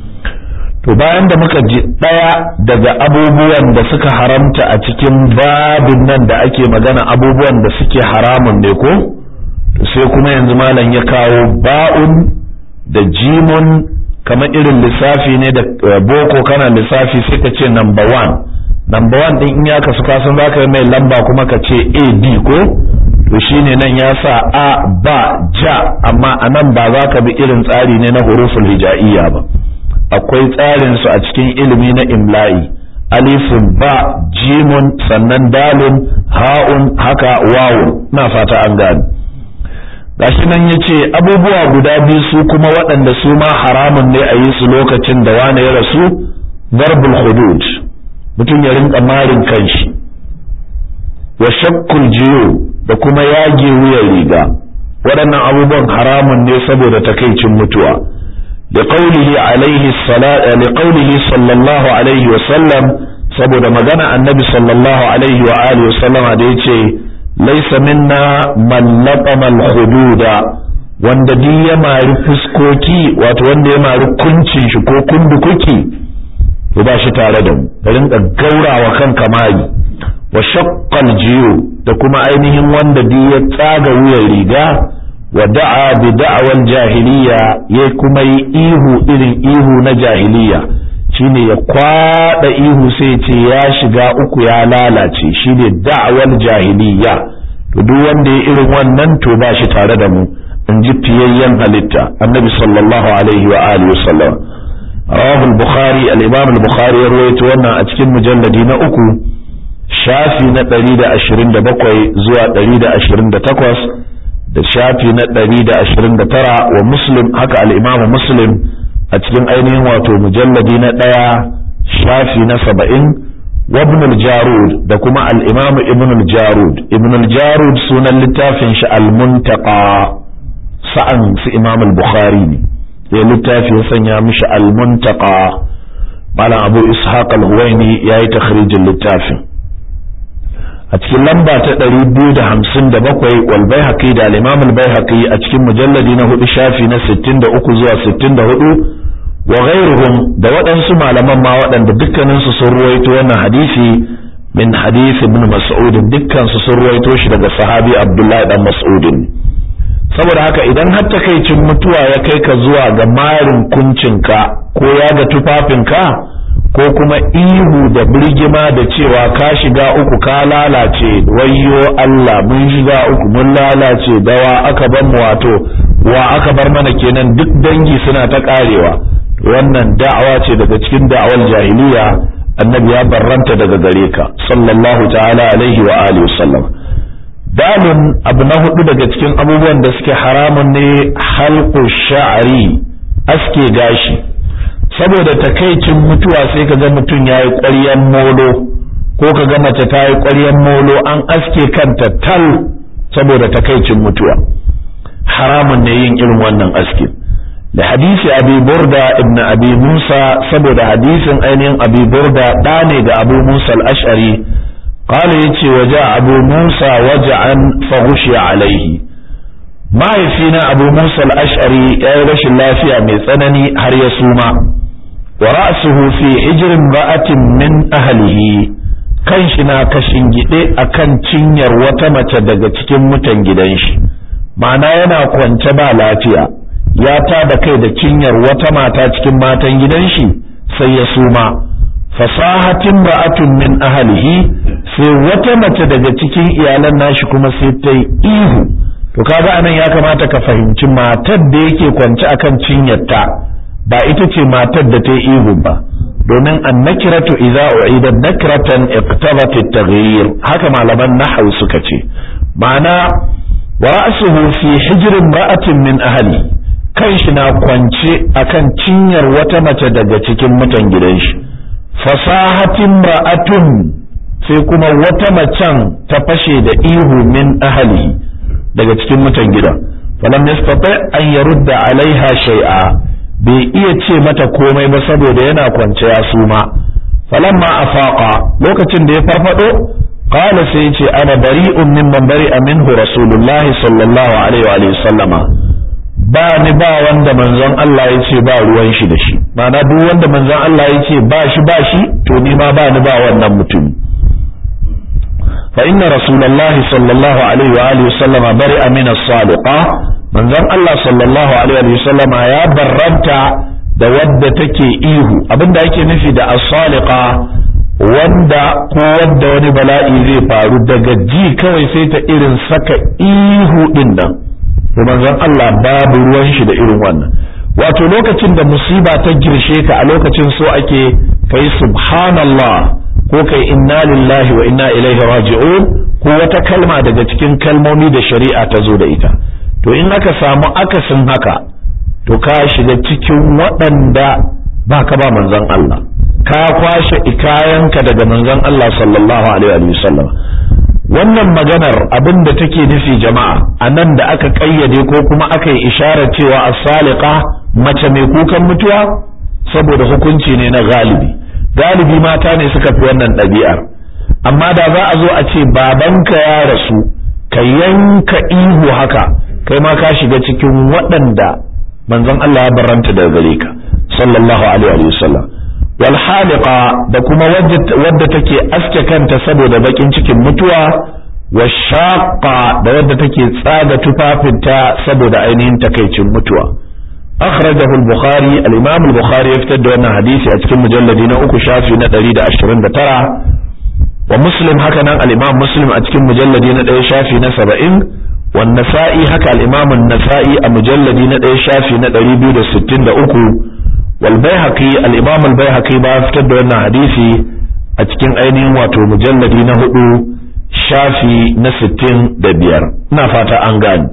to bayan da muka ji daya daga abubuwan da suka haramta a cikin babin nan da ake magana abubuwan da suke haramun ne ko sai kuma yanzu malam ya kawo ba'un da jimun kamar irin lissafi ne da boko kana lissafi sai ka ce number 1 din in ya kasu kasan za ka yi mai lamba kuma ka ce ad ko to shine nan ya sa a ba ja amma anan ba za ka bi irin tsari ne na huruful hija'iyya ba akwai tsarin su a cikin ilimi na imla'i alifun ba jimun sannan dalun ha'un haka wawun na fata an gane gashi nan yace abubuwa guda biyu su kuma waɗanda su ma haramun ne a yi su lokacin da wani ya rasu darbul hudud mutum ya rinka marin kanshi wa shakkul jiyo da kuma yage wuyan riga waɗannan abubuwan haramun ne saboda takaicin mutuwa liqaulihi sallallahu alaihi wa sallam saboda magana annabi sallallahu alaihi wa alihi wa sallama da yace laysa minna man laqama al-hududa wanda duk ya mari fuskoki wato wanda ya mari kuncin shi ko kundukuki to ba shi tare da mu rinka gaurawa kanka mari wa shaqqal jiyu da kuma ainihin wanda duk ya tsaga wuyan riga wa da'a bi da'wal jahiliya ya kuma yi ihu irin ihu na jahiliya shine ya kwada ihu sai ce ya shiga uku ya lalace shine da'wal jahiliya to duk wanda ya irin wannan to ba shi tare da mu in ji fiyayyen halitta annabi sallallahu alaihi wa alihi wasallam rawahu al-bukhari al-imam al-bukhari ya rawaito wannan a cikin mujalladi na 3 shafi na 127 zuwa 128 da shafi na 129 wa muslim haka al-imam muslim a cikin ainihin wato mujalladi na 1 shafi na 70 wa ibn al-jarud da kuma al-imam ibn al-jarud sunan littafin shi al-muntaqa sa'an su imam al-bukhari ne ya littafi ya sanya mishi al-muntaqa malam abu ishaq al-huwaini yayi takhrijin littafin a cikin lamba ta 257 wal baihaqi da al-imam al-baihaqi a cikin mujalladi na 4 shafi na 63 zuwa 64 wa ghayruhum da waɗansu malaman ma waɗanda dukkanin su sun ruwaito wannan hadisi min hadisi ibn mas'ud dukkan su sun ruwaito shi daga sahabi abdullahi dan mas'ud saboda haka idan har takaicin mutuwa ya kai ka zuwa ga marin kuncinka ko ya ga tufafinka ko kuma ihu da birgima da cewa ka shiga uku ka lalace wayyo Allah mun shiga uku mun lalace dawa aka bar mu wato wa aka bar mana kenan duk dangi suna ta karewa wannan da'awa ce daga cikin da'awar jahiliya annabi ya barranta daga gare ka sallallahu ta'ala alaihi wa alihi wasallam dalin abu na hudu daga cikin abubuwan da suke haramun ne halqu sha'ri aske gashi saboda takaicin mutuwa sai ka ga mutum yayi ƙwaryan molo ko ka ga mace ta yi ƙwaryan molo an aske kanta tal saboda takaicin mutuwa haramun ne yin irin wannan aske da hadisi abi burda ibn abi musa saboda hadisin ainihin abi burda da ne ga abu musa al-ash'ari qala yace waja abu musa waja'an fa ghushiya alaihi mahaifina Abu Musa al-Ash'ari ya yi rashin lafiya mai tsanani har ya suma wa ra'suhu fi hijrin ra'atin min ahlihi, kanshi na kashin gide akan cinyar wata mace daga cikin mutan gidan shi, ma'ana yana kwance ba lafiya ya tada kai da cinyar wata mata cikin matan gidan shi sai ya suma. fasahatin ra'atun min ahlihi, sai wata mace daga cikin iyalan nashi kuma sai ta yi ihu. To kaga anan ya kamata ka fahimci matar da yake kwance akan cinyarta ba ita ce matar da ta yi ihu ba, domin annakiratu idza u'idat nakratan iqtabat at-taghyir, haka malaman nahwu suka ce. ma'ana wa ra'suhu fi hijrin ra'atin min ahli, kanshi na kwance akan cinyar wata mace daga cikin mutan gidan shi. fasahatin ra'atun, sai kuma wata macen ta fashe da ihu min ahli daga cikin mutan gida. falam yastati an yarudda alaiha shay'a, bai iya ce mata komai ba saboda yana kwance ya suma. falamma afaqa, lokacin da ya farfado, qala sai ce ana bari'un mimman bari'a minhu rasulullahi sallallahu alaihi wa sallama, ba ni ba wanda manzon Allah ya ce ba ruwan shi da shi, ma'ana duk wanda manzon Allah ya ce ba shi to ni ma ba ni ba wannan mutum. fa inna rasulullahi sallallahu alaihi wa sallama bari'a min as-saliqa, manzon Allah sallallahu alaihi wa sallama ya barranta da wadda take ihu. Abinda yake nufi da as-saliqa, wanda ko wadda wani bala'i zai faru daga ji kawai sai ta irin saka ihu din nan, to manzon Allah babu ruwan shi da irin wannan. Wato lokacin da musiba ta girshe ka, a lokacin so ake kai subhanallah ko kai inna lillahi wa inna ilaihi raji'un ko wata kalma daga cikin kalmomi da shari'a ta zo da ita. To in aka samu akasin haka, to ka shiga cikin waɗanda ba ka ba manzon Allah, ka kwashe ikayanka daga manzon Allah sallallahu alaihi wa sallam. Wannan maganar abin da take nufi jama'a, a nan da aka kayyade ko kuma aka yi isharar cewa as-saliqa, mace mai kukan mutuwa, saboda hukunci ne na galibi mata ne suka fi wannan ɗabi'ar. Amma da za a zo a ce babanka ya rasu, ka yanka ihu haka, kai ma ka shiga cikin waɗanda manzon Allah ya barranta daga gare ka sallallahu alaihi wasallam. wal haliqa, da kuma wadda take aske kanta saboda bakin cikin mutuwa, washaqqa, da wadda take tsaga tufafinta saboda ainihin takaicin mutuwa. akhrajahu al-bukhari, al-imam al-bukhari ya fitar da wannan hadisi a cikin mujalladi na 3 shafi na 129, wa muslim haka nan al-imam muslim a cikin mujalladi na 1 shafi na 70, wa nasa'i haka al-imam an-nasa'i a mujalladi na 1 shafi na 263, wal bayhaqi, al-imam al-bayhaqi ba fitar da wannan hadisi a cikin ainihin wato mujalladi na 4 shafi na 65. ina fata an gani,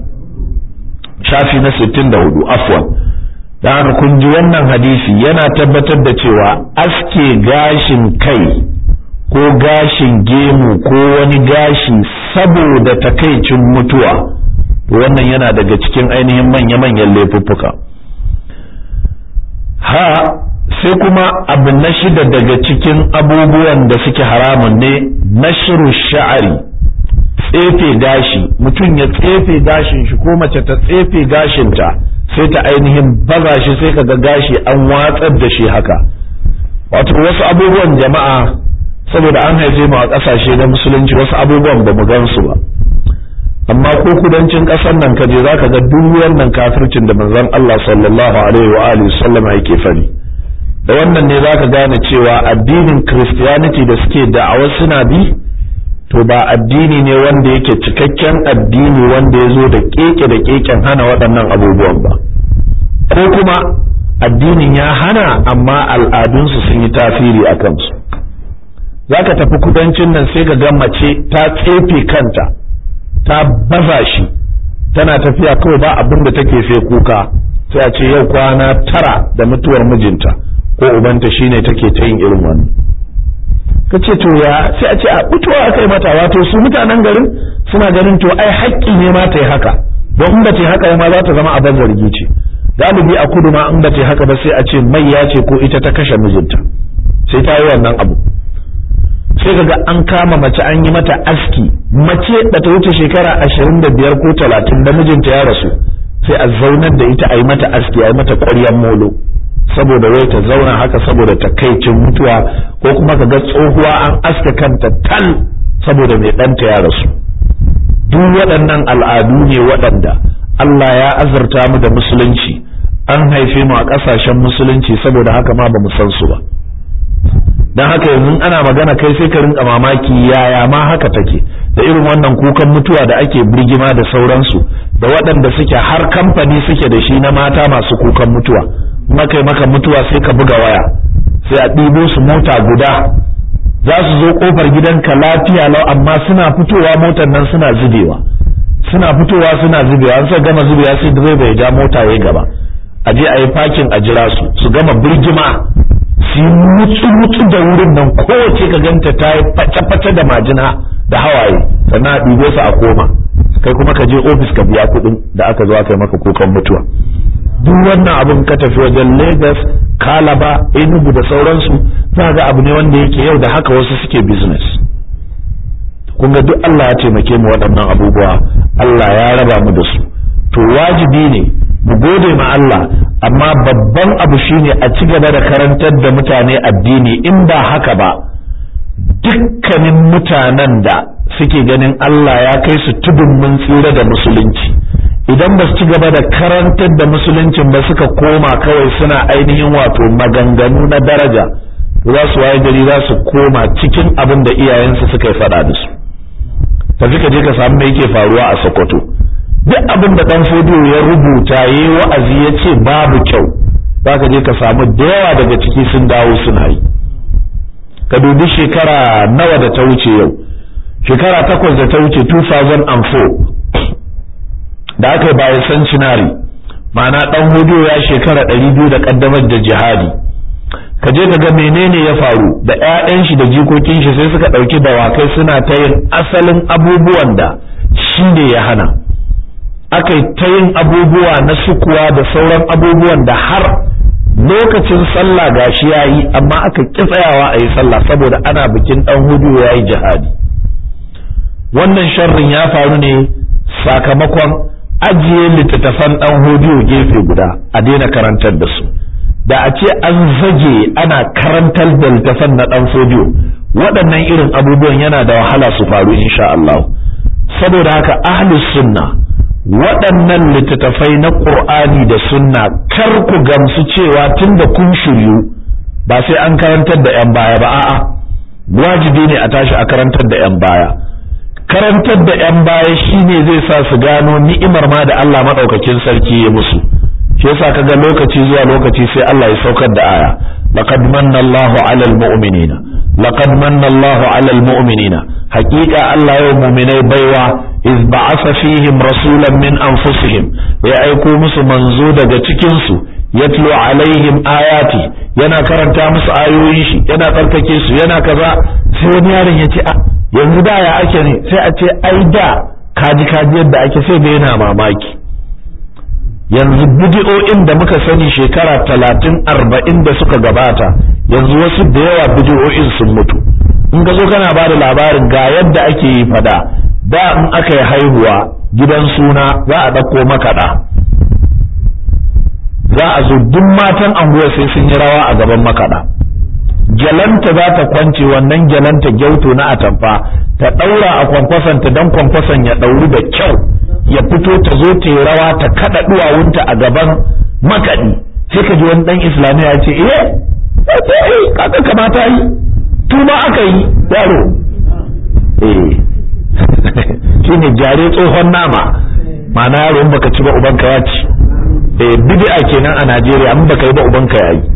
shafi na 64 afwan. dan haka kun ji wannan hadisi yana tabbatar da cewa aske gashin kai ko gashin gemu ko wani gashi saboda takaicin mutuwa, to wannan yana daga cikin ainihin manya-manyan laifuffuka. Sai kuma abu na shida daga cikin abubuwan da suke haramun ne, nashru sha'ari, tsefe gashi. Mutum ya tsefe gashin shi ko mace ta tsefe gashinta sai ta ainihin baza shi, sai kaga gashi an watsar da shi haka. Wato wasu abubuwan jama'a, saboda an haife mu a ƙasashe na musulunci, wasu abubuwan ba mu gansu ba, amma ko kudancin ƙasar nan kaje zaka ga duk wannan kafircin da manzon Allah sallallahu alaihi wa alihi sallama yake fari. Da wannan ne zaka gane cewa addinin Christianity da suke da'awa suna bi, to ba addini ne wanda yake cikakken addini wanda ya zo da keken hana waɗannan abubuwan ba, ko kuma addinin ya hana amma al'adunsu sun yi tasiri a kansu. Zaka tafi kudancin nan sai ga mace ta tsefe kanta, ta baza shi, tana tafiya kawai ba abin da take sai kuka, sai a ce yau kwana 9 da mutuwar mijinta ko ubanta shine take ta yin irin wannan. Kace to ya, sai a ce a mutuwa akai mata. Wato su mutanen garin suna ganin to ai haƙƙi ne ma ta yi haka, don in ba ta yi haka ma za ta zama abin zargi ce. Galibi a kudu ma in ba ta yi haka ba sai a ce mai ya ce ko ita ta kashe mijinta, sai ta yi wannan abu. Sai kaga an kama mace an yi mata aski mace da ta wuce shekara 25 ko 30 da mijinta ya rasu sai a zaunar da ita a yi mata aski a yi mata ƙwaryan molo saboda wai ta zauna haka saboda takaicin mutuwa ko kuma ka ga tsohuwa an aska kanta tal saboda mai ɗanta ya rasu. Duk waɗannan al'adu ne waɗanda Allah ya azurta mu da musulunci, an haife mu a ƙasashen musulunci saboda haka ma ba mu san su ba. Don haka yanzu ana magana kai sai ka rinka mamaki yaya ma haka take, da irin wannan kukan mutuwa da ake birgima da sauransu, da waɗanda suke har kamfani suke da shi na mata masu kukan mutuwa. Makai maka mutuwa sai ka buga waya sai a ɗibo su mota guda za su zo kofar gidanka lafiya lau, amma suna fitowa motar nan suna zubewa an sai gama zubewa sai direba ya ja mota ya gaba a je a yi fakin a jira su gama birgima su yi mutsu da wurin nan, kowace ka ganta ta yi face-face da majina da hawaye, sannan a ɗibe su a koma kai kuma ka je ofis ka biya kuɗin da aka zo aka yi maka kukan mutuwa. Duk wannan abin ka tafi wajen Lagos, Calabar, Enugu da sauransu za ga abu ne wanda yake yau da haka wasu suke business. Kun ga duk Allah ya taimake mu waɗannan abubuwa, Allah ya raba mu da su. To wajibi ne mu gode ma Allah, amma babban abu shine a ci gaba da karantar da mutane addini, in ba haka ba dukkanin mutanen da suke ganin Allah ya kai su tudun mun tsira da musulunci, idan ba su ci gaba da karantar da musuluncin ba suka koma kawai suna ainihin wato maganganu na daraja, za su waye gari za su koma cikin abin da iyayensu suka yi faɗa da su. tafi ka je ka samu me yake faruwa a Sokoto. Duk abin da dan Fodiyo ya rubuta yayi wa'azi ya ce babu kyau, za ka je ka samu da yawa daga ciki sun dawo suna yi. Ka dubi shekara nawa da ta wuce yau, shekara 8 da ta wuce 2004 da aka yi bayan sancinari, ma'ana dan Fodiyo ya shekara 200 da kaddamar da jihadi. Ka je ka ga menene ya faru da ƴaƴan shi da jikokin shi, sai suka ɗauki dawakai suna ta yin asalin abubuwan da shi ne ya hana. Aka yi ta yin abubuwa na sukuwa da sauran abubuwan da har lokacin sallah gashi ya yi, amma aka ƙi tsayawa a yi sallah saboda ana bikin ɗan hudu ya yi jihadi. Wannan sharrin ya faru ne sakamakon ajiye littattafan ɗan hudu gefe guda a daina karantar da su. Da a ce an zage ana karantar da littafan na ɗan fodiyo, waɗannan irin abubuwan yana da wahala su faru insha Allah. Saboda haka ahlus sunna, waɗannan littattafai na Qur'ani da sunna kar ku gamsu cewa tunda kun shiryu ba sai an karantar da 'yan baya ba, a'a wajibi ne a tashi a karantar da 'yan baya. Karantar da 'yan baya shine zai sa su gano ni'imar ma da Allah madaukakin sarki ya musu. Shi yasa kaga lokaci zuwa lokaci sai Allah ya saukar da aya, laqad manna Allahu 'alal mu'minina, laqad manna Allahu 'alal mu'minina, haqiqa Allah ya mu'minai baiwa, iz ba'atha fihim rasulan min anfusihim, ya aiko musu manzo daga cikin su, yatlu alaihim ayati, yana karanta musu ayoyin shi, yana tsarkake su, yana kaza. Sai wani yaron ya ce a yanzu da ya ake ne, sai a ce ai da kaji yadda ake, sai da yana mamaki. Yanzu bidiyo'in da muka sani shekara 30-40 da suka gabata, yanzu wasu da yawa bidiyo'in sun mutu. In ka zo kana ba da labarin ga yadda ake yi fada, da in aka yi haihuwa gidan suna za a ɗauko makaɗa, za a zo duk matan anguwa sai sun yi rawa a gaban makaɗa. Gyalanta za ta kwance, wannan gyalanta gyauto na atamfa, ta ɗaura a kwankwasanta don kwankwason ya ɗauri da kyau, ya fito ta zo ta yi rawa ta kada duwawunta a gaban makaɗi. Sai ka ji wani dan Islamiyya ya ce kaga kamata yi tuma aka yi yaro shine jare tsohon nama, ma'ana yaro in baka ci ba ubanka ya ci. Bid'a kenan a Najeriya, in baka yi ba ubanka ya yi.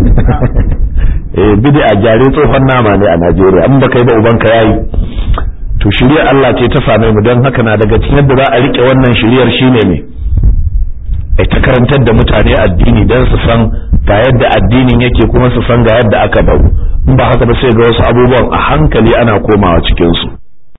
Bid'a jare tsohon nama ne a Najeriya, in baka yi ba ubanka ya yi. To shiriyar Allah ce ta same mu, don haka na daga cikin yadda za a rike wannan shiriyar shine ne ai ta karantar da mutane addini don su san ga yadda addinin yake, kuma su san ga yadda aka baro. In ba haka ba sai ga wasu abubuwan a hankali ana komawa cikin su.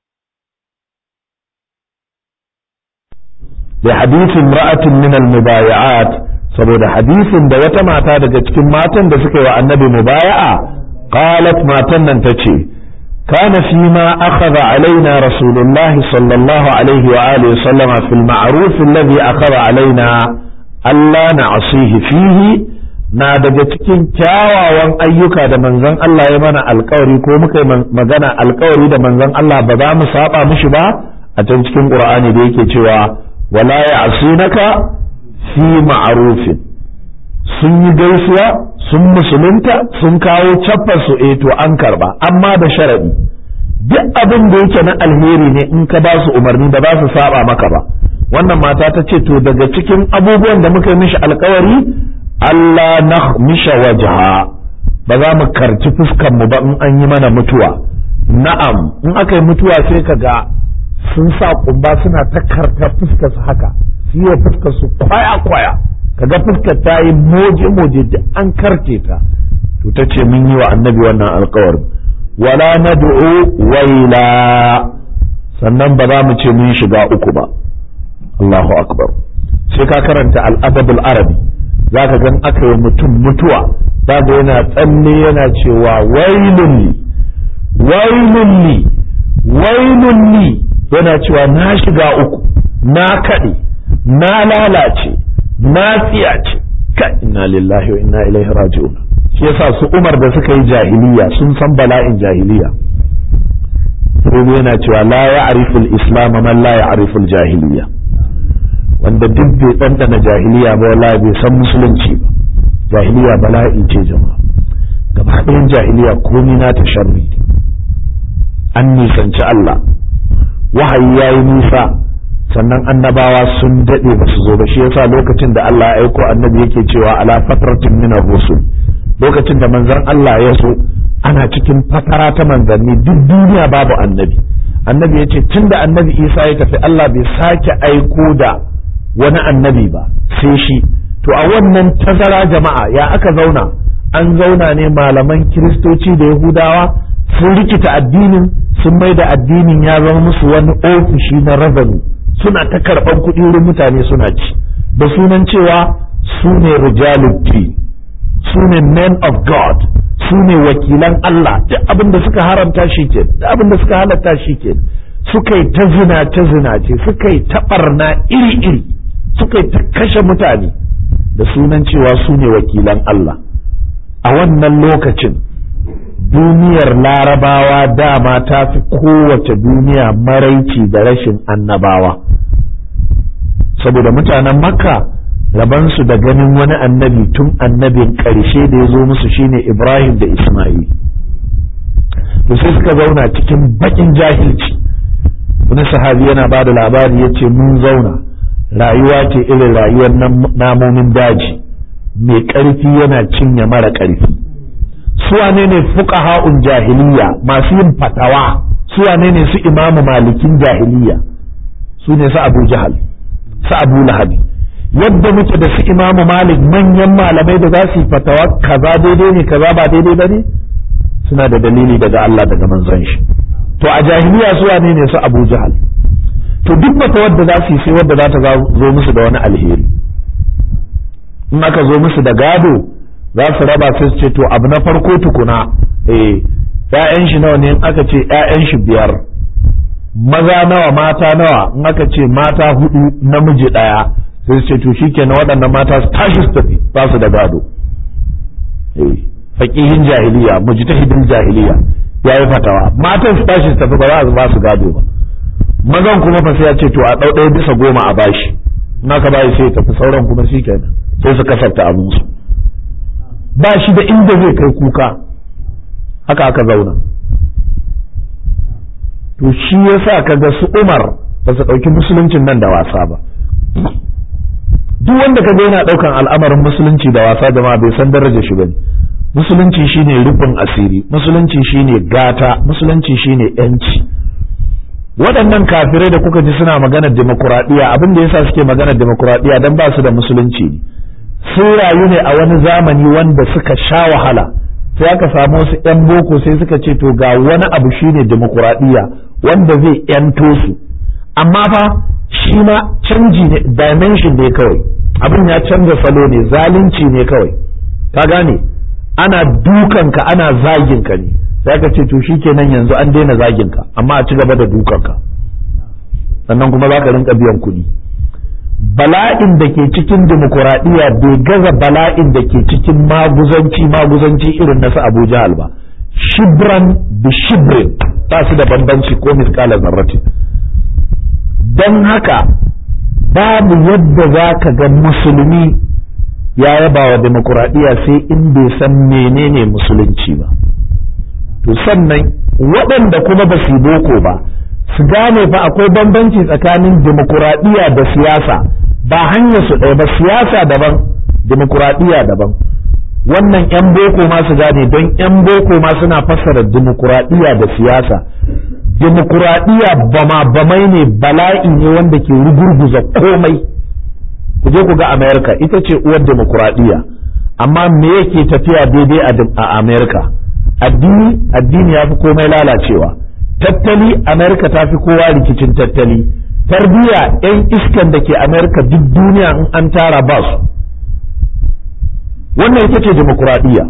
Da hadisin ra'atin min al-mubayi'at, saboda hadisin da wata mata daga cikin matan da suka yi wa annabi mubaya'a, qalat, matan nan tace كان فيما أخذ علينا رسول الله صلى الله عليه وآله وسلم في المعروف الذي أخذ علينا ألا نعصيه فيه na daga cikin kyawawan ayyuka da manzon Allah ya mana alkawari ko muka yi magana alkawari da manzon Allah ba za mu saba mishi ba a can cikin Qur'ani da yake cewa wala ya'sinaka fi ma'rufin sun yi gaisuwa sun musulunta sun kawo caffar su to an karba amma da sharadi duk abin da yake na alheri ne in ka ba su umarni da ba su saba maka ba wannan mata ta ce to daga cikin abubuwan da muka yi mishi alkawari Allah nakhmisha wajha ba za mu karci fuskar mu ba in an yi mana mutuwa na'am in aka yi mutuwa sai ka ga sun sa kumba suna ta karta fuskar su haka su yi fuskar su kwaya kaga fuskar ta yi moje da an karce ta to ta ce mun yi wa annabi wannan alkawari wala nad'u waila sannan ba za mu ce mun shiga uku ba Allahu akbar sai ka karanta al-adab al-arabi zaka gan aka yi mutum mutuwa zaka yana tsalle yana cewa wailun li yana cewa na shiga uku na kade na lalace na tsiyace ka inna lillahi wa inna ilaihi raji'un shi yasa su Umar da suka yi jahiliya sun san bala'in jahiliya sai yana cewa la ya'rifu al-islam man la ya'rifu al-jahiliya wanda duk bai ɗanɗana jahiliya ba wallahi bai san musulunci ba jahiliya bala'i ce jama'a gaba ɗayan jahiliya komai na ta sharri an nisanci Allah wahayi yayi nisa sannan annabawa sun daɗe ba su zo ba shi yasa lokacin da Allah ya aiko annabi yake cewa ala fatratin min ar-rusul lokacin da manzon Allah ya so ana cikin fatara ta manzanni duk duniya babu annabi ya ce tunda annabi Isa ya tafi Allah bai sake aiko da wani annabi ba sai shi to a wannan tazara jama'a ya aka zauna an zauna ne malaman kiristoci da yahudawa sun rikita addinin sun mai da addinin ya zama musu wani ofishi na revenue suna ta karɓan kuɗi wurin mutane suna ci da sunan cewa su ne rijaluddin su ne men of God su ne wakilan Allah duk abin da suka haramta shi ke duk abin da suka halatta shi ke suka yi ta zinace suka yi ta barna iri suka yi ta kashe mutane da sunan cewa su ne wakilan Allah a wannan lokacin duniyar larabawa dama ta fi kowace duniya maraici da rashin annabawa saboda mutanen makka rabansu da ganin wani annabi tun annabin ƙarshe da ya zo musu shine Ibrahim da Ismail to sai suka zauna cikin bakin jahilci wani sahabi yana ba da labari ya ce mun zauna rayuwa ce irin rayuwar namomin daji mai ƙarfi yana cinye mara ƙarfi su wane ne fuqaha'un jahiliya masu yin fatawa su wane ne su imamu malikin jahiliya su ne su Abu Jahal su Abu Lahab yadda muke da su imamu Malik manyan malamai da za su yi fatawa kaza daidai ne kaza ba daidai ba ne suna da dalili daga Allah daga manzon shi to a jahiliya su wane ne su Abu Jahal to duk fatawar da za su yi sai wadda za ta zo musu da wani alheri in aka zo musu da gado za su raba sai su ce to abu na farko tukuna ƴaƴan shi nawa ne in aka ce ƴaƴan shi 5 maza nawa mata nawa in aka ce mata 4 namiji 1 sai su ce to shikenan waɗannan mata su tashi su tafi ba su da gado faqihin jahiliya mujtahidin jahiliya yayi fatawa matan su tashi su tafi ba za su ba su gado ba mazan kuma fa sai ya ce to a ɗau 1/10 a bashi in aka bashi sai tafi sauran kuma shikenan sai su kasafta abin su ba shi da inda zai kai kuka haka aka zauna to shi yasa kaga su Umar ba su ɗauki musuluncin nan da wasa ba duk wanda kaga yana ɗaukan al'amarin musulunci da wasa jama'a bai san darajar shi bane musulunci shine rufin asiri musulunci shine gata musulunci shine yanci waɗannan kafirai da kuka ji suna maganar demokuraɗiyya abin da yasa suke maganar demokuraɗiyya dan ba su da musulunci ne sun rayu ne a wani zamani wanda suka sha wahala sai aka samu wasu 'yan boko sai suka ce to ga wani abu shine demokuraɗiyya wanda zai 'yanto su amma fa shi ma canji ne dimension ne kawai abin ya canza salo ne zalunci ne kawai ka gane ana dukanka ana zagin ka ne sai aka ce to shikenan yanzu an daina zagin ka amma a ci gaba da dukan ka sannan kuma za ka rinka biyan kuɗi. Bala'in da ke cikin dimokuraɗiyya bai gaza bala'in da ke cikin maguzanci irin na su Abu Jahal ba. Shibran bi shibrin ba su da bambanci ko miskala zarratin. Don haka babu yadda za ka ga musulmi ya yaba wa dimokuraɗiyya sai in bai san menene musulunci ba. To sannan waɗanda kuma ba su boko ba su gane fa akwai bambanci tsakanin dimokuraɗiyya da siyasa, ba hanyar su ɗaya ba, siyasa daban dimokuraɗiyya daban. Wannan 'yan boko ma su gane, don 'yan boko ma suna fassara dimokuraɗiyya da siyasa. Dimokuraɗiyya bamai ne, bala'i ne wanda ke rugurguza komai. Ku je ku ga Amerika, ita ce uwar dimokuraɗiyya, amma me yake tafiya daidai a Amerika? Addini ya fi komai lalacewa. Tattali Amerika ta fi kowa rikicin tattali. Tarbiyya 'yan iskan da ke Amerika duk duniya in an tara ba su. Wannan ita ce demokuraɗiyya.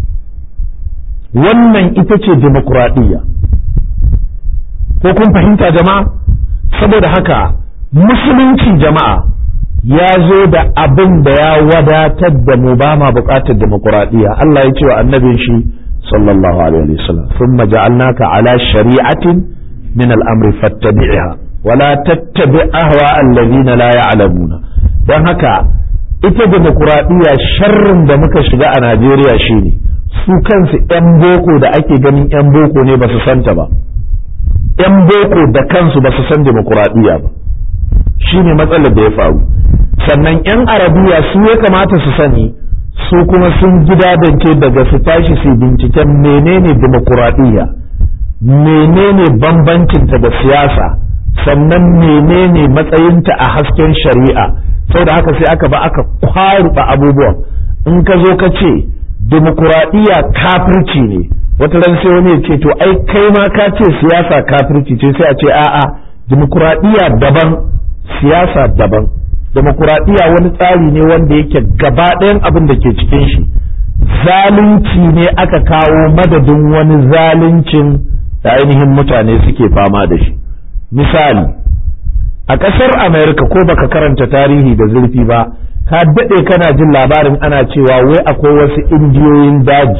Wannan ita ce demokuraɗiyya. Ko kun fahimta jama'a? Saboda haka musulunci jama'a ya zo da abin da ya wadatar da mu ba ma buƙatar demokuraɗiyya. Allah ya ce wa annabin shi sallallahu alaihi wasallam thumma ja'alnaka ala shari'atin min al-amri fattabi'ha wa la tattabi' ahwa alladhina la ya'lamuna. Dan haka ita demokuraɗiyya sharrin da muka shiga a Najeriya shine su kansu 'yan boko da ake ganin 'yan boko ne ba su santa ba. 'Yan boko da kansu ba su san demokuraɗiyya ba, shine matsalar da ya faru. Sannan 'yan arabiya su ya kamata su sani, su kuma sun gidadance daga su tashi su binciken menene demokuraɗiyya, menene bambancinta da siyasa, sannan menene matsayinta a hasken shari'a. Sau da haka sai aka ba aka kwaruba abubuwan. In ka zo ka ce demokuraɗiyya kafirci ne, wata ran sai wani ya ce to ai kai ma ka ce siyasa kafirci ce, sai a ce a'a demokuraɗiyya daban siyasa daban. Demokuraɗiyya wani tsari ne wanda yake gaba ɗayan abin da ke cikin shi zalunci ne aka kawo madadin wani zaluncin da ainihin mutane suke fama da shi. Misali, a ƙasar Amerika ko baka karanta tarihi da zurfi ba, ka daɗe kana jin labarin ana cewa wai akwai wasu indiyoyin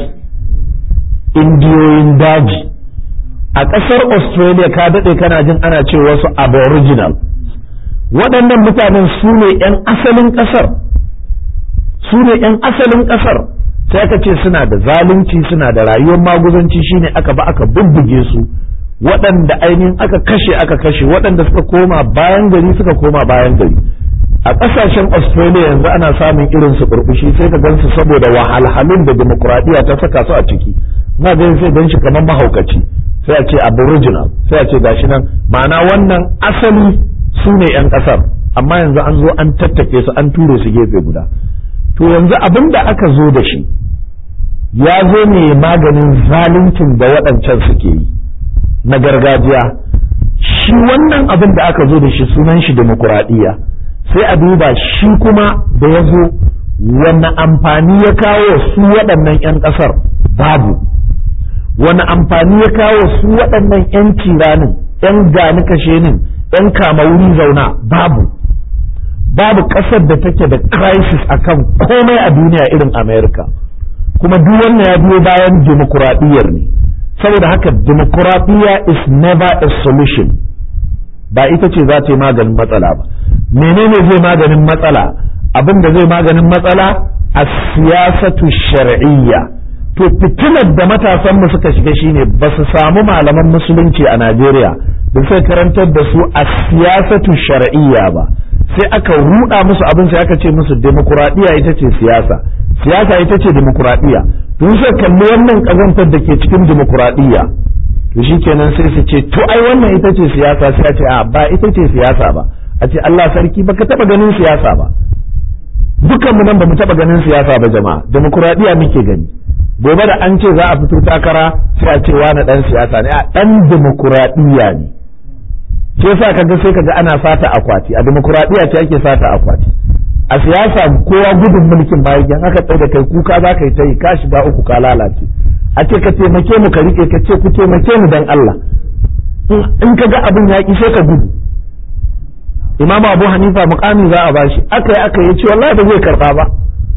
daji. A ƙasar Australia ka daɗe kana jin ana cewa wasu aboriginal. Waɗannan mutanen su ne ‘yan asalin ƙasar, sai aka ce suna da zalunci, suna da rayuwar maguzanci, shine aka ba aka bubbuge su, waɗanda ainihin aka kashe, waɗanda suka koma bayan gari. A ƙasashen Australia yanzu ana samun irin su burbushi, sai ka gansu saboda wahalhalun da demokuraɗiyya ta saka su a ciki, na gani sai gan shi kamar mahaukaci, sai a ce aboriginal, sai a ce gashi nan, ma'ana wannan asali su ne 'yan ƙasar, amma yanzu an zo an tattake su an ture su gefe guda. To yanzu abin da aka zo da shi ya zo ne maganin zaluncin da waɗancan suke yi na gargajiya. Shi wannan abin da aka zo da shi sunan shi demokuraɗiyya. Sai a duba shi kuma da ya zo wani amfani ya kawo su waɗannan 'yan ƙasar, babu. Wani amfani ya kawo su waɗannan 'yan tiranin, 'yan gani kashenin, 'yan kama wuri zauna, babu ƙasar da take da crisis akan komai a duniya irin America. Kuma duk wannan ya biyo bayan demokuraɗiyyar ne. Saboda haka demokuraɗiyya is never a solution, ba ita ce za ta yi maganin matsala ba. Menene zai maganin matsala? Abin da zai maganin matsala a siyasatu shar'iyya. To fitinar da matasan mu suka shiga shine ba su samu malaman musulunci a Najeriya da sai karantar da su a siyasatu shar'iyya ba, sai aka ruɗa musu abin, sai aka ce musu demokuraɗiyya ita ce siyasa ita ce demokuraɗiyya. To sai kalli wannan kazantar da ke cikin demokuraɗiyya, to shikenan sai su ce to ai wannan ita ce siyasa, sai a ce a ba ita ce siyasa ba, a ce Allah sarki baka taba ganin siyasa ba. Dukanmu nan ba mu taba ganin siyasa ba jama'a, demokuraɗiyya muke gani. Gobe da an ce za a fito takara sai a ce wani dan siyasa ne, a dan demokuraɗiyya ne. Sai sa kaga sai kaga ana sata akwati, a demokuraɗiyya ce ake sata akwati. A siyasa kowa gudun mulkin bayan haka tsaye da kai kuka za ka yi ta yi, ka shiga uku ka lalace. a ce ka taimake mu ka rike ka ce ku taimake mu dan Allah in ka ga abin yaƙi sai ka gudu. Imam Abu Hanifa muƙami za a bashi aka yi ce wallahi ba zai karɓa ba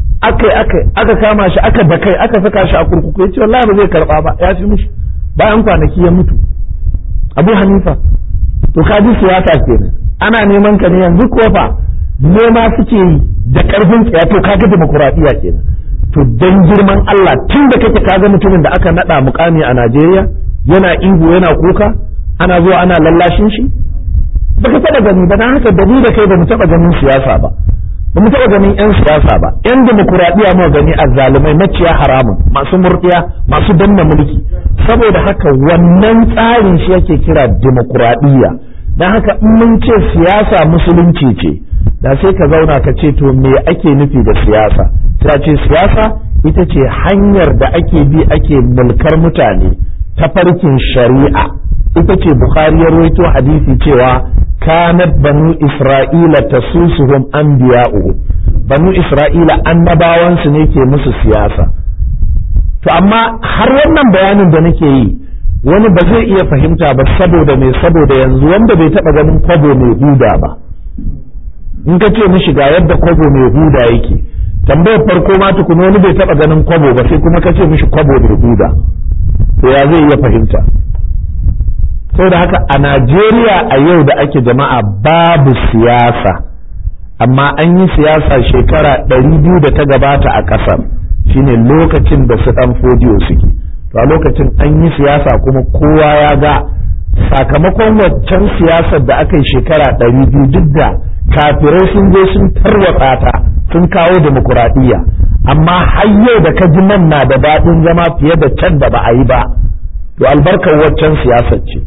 aka kama shi aka da kai aka saka shi a kurkuku ya ce wallahi ba zai karɓa ba ya fi mishi bayan kwanaki ya mutu Abu Hanifa. To ka ji siyasa kenan ana neman ka ne yanzu ko fa nema suke yi da karfin tsaya to kaga demokuraɗiyya kenan. To dan girman Allah tun da kake kaga mutumin da aka nada mukami a Najeriya yana ihu yana kuka ana zuwa ana lallashin shi baka taba gani ba dan haka da ni da kai ba mu taba ganin siyasa ba ba mu taba ganin yan siyasa ba yan demokuraɗiyya mu gani azzalumai maciya haramun masu murdiya masu danna mulki saboda haka wannan tsarin shi yake kira demokuraɗiyya. Dan haka in mun ce siyasa musulunci ce da sai ka zauna ka ce to me ake nufi da siyasa sai ce siyasa ita ce hanyar da ake bi ake mulkar mutane ta farkin shari'a. Ita ce Bukhari ya rawaito hadisi cewa kanat banu isra'ila tasusuhum anbiya'uhum, banu isra'ila annabawansu ne ke musu siyasa. To amma har wannan bayanin da nake yi wani ba zai iya fahimta ba saboda yanzu wanda bai taba ganin kwabo mai huda ba in ka ce mishi ga yadda kwabo mai huda yake tambayar farko ma tukuna wani bai taba ganin kwabo ba sai kuma ka ce mishi kwabo mai huda to ya zai iya fahimta. Saboda haka a Najeriya a yau da ake jama'a babu siyasa amma an yi siyasa shekara 200 da ta gabata a ƙasar shine lokacin da su ɗan fodiyo suke. To a lokacin an yi siyasa kuma kowa ya ga sakamakon waccan siyasar da aka yi shekara 200 duk da kafirai sun je sun tarwatsa ta sun kawo demokuraɗiyya amma har yau da ka ji nan na da daɗin zama fiye da can da ba a yi ba to albarkar waccan siyasar ce.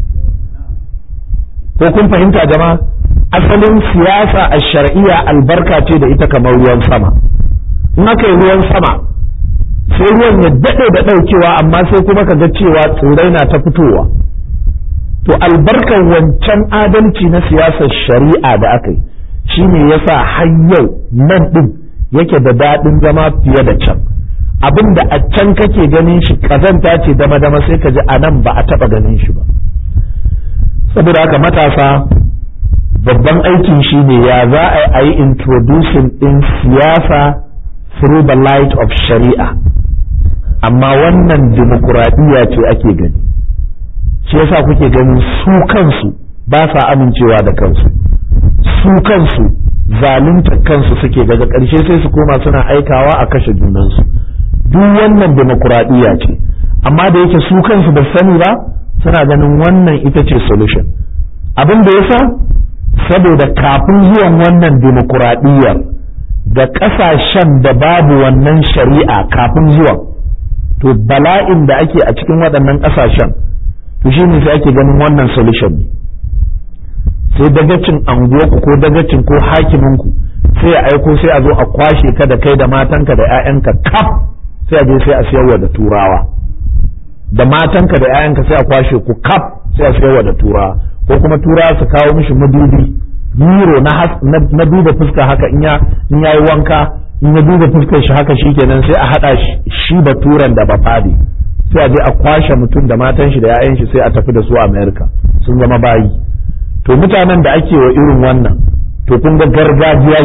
Ko kun fahimta jama'a asalin siyasa a shar'iyya albarka ce da ita kamar ruwan sama. In aka yi ruwan sama sai ruwan ya daɗe da ɗaukewa amma sai kuma ka ga cewa tsirrai na ta fitowa. To albarkar wancan adalci na siyasar shari'a da aka yi shi ne ya sa har yau nan ɗin yake da daɗin zama fiye da can. Abin da a can kake ganin shi ƙazanta ce dama-dama sai ka ji a nan ba a taɓa ganin shi ba. Saboda haka matasa babban aikin shi ne ya za a yi introducing ɗin siyasa through the light of shari'a. Amma wannan dimokuraɗiyya ce ake gani shi yasa kuke ganin su kansu ba sa amincewa da kansu su kansu zalunta kansu suke daga ƙarshe sai su koma suna aikawa a kashe junansu duk wannan dimokuraɗiyya ce amma da yake su kansu ba sani ba suna ganin wannan ita ce solution. Abin da yasa saboda kafin zuwan wannan dimokuraɗiyyar da ƙasashen da babu wannan shari'a kafin zuwan to bala'in da ake a cikin waɗannan ƙasashen to shi ne sai ake ganin wannan solution ne. Sai dagacin anguwarku ko dagacin ko hakiminku sai ya aiko sai a zo a kwashe ka da kai da matanka da 'ya'yanka kaf sai a je sai a siyarwa da turawa da matanka da 'ya'yanka sai a kwashe ku kaf sai a siyarwa da turawa ko kuma turawa su kawo mishi madubi miro na duba fuska haka in ya yi wanka in ya duba fuskar shi haka shikenan sai a hada shi baturan da bafadi sai a je a kwashe mutum da matan shi da 'ya'yan shi sai a tafi da su America sun zama bayi. To mutanen da ake wa irin wannan to kun ga gargajiya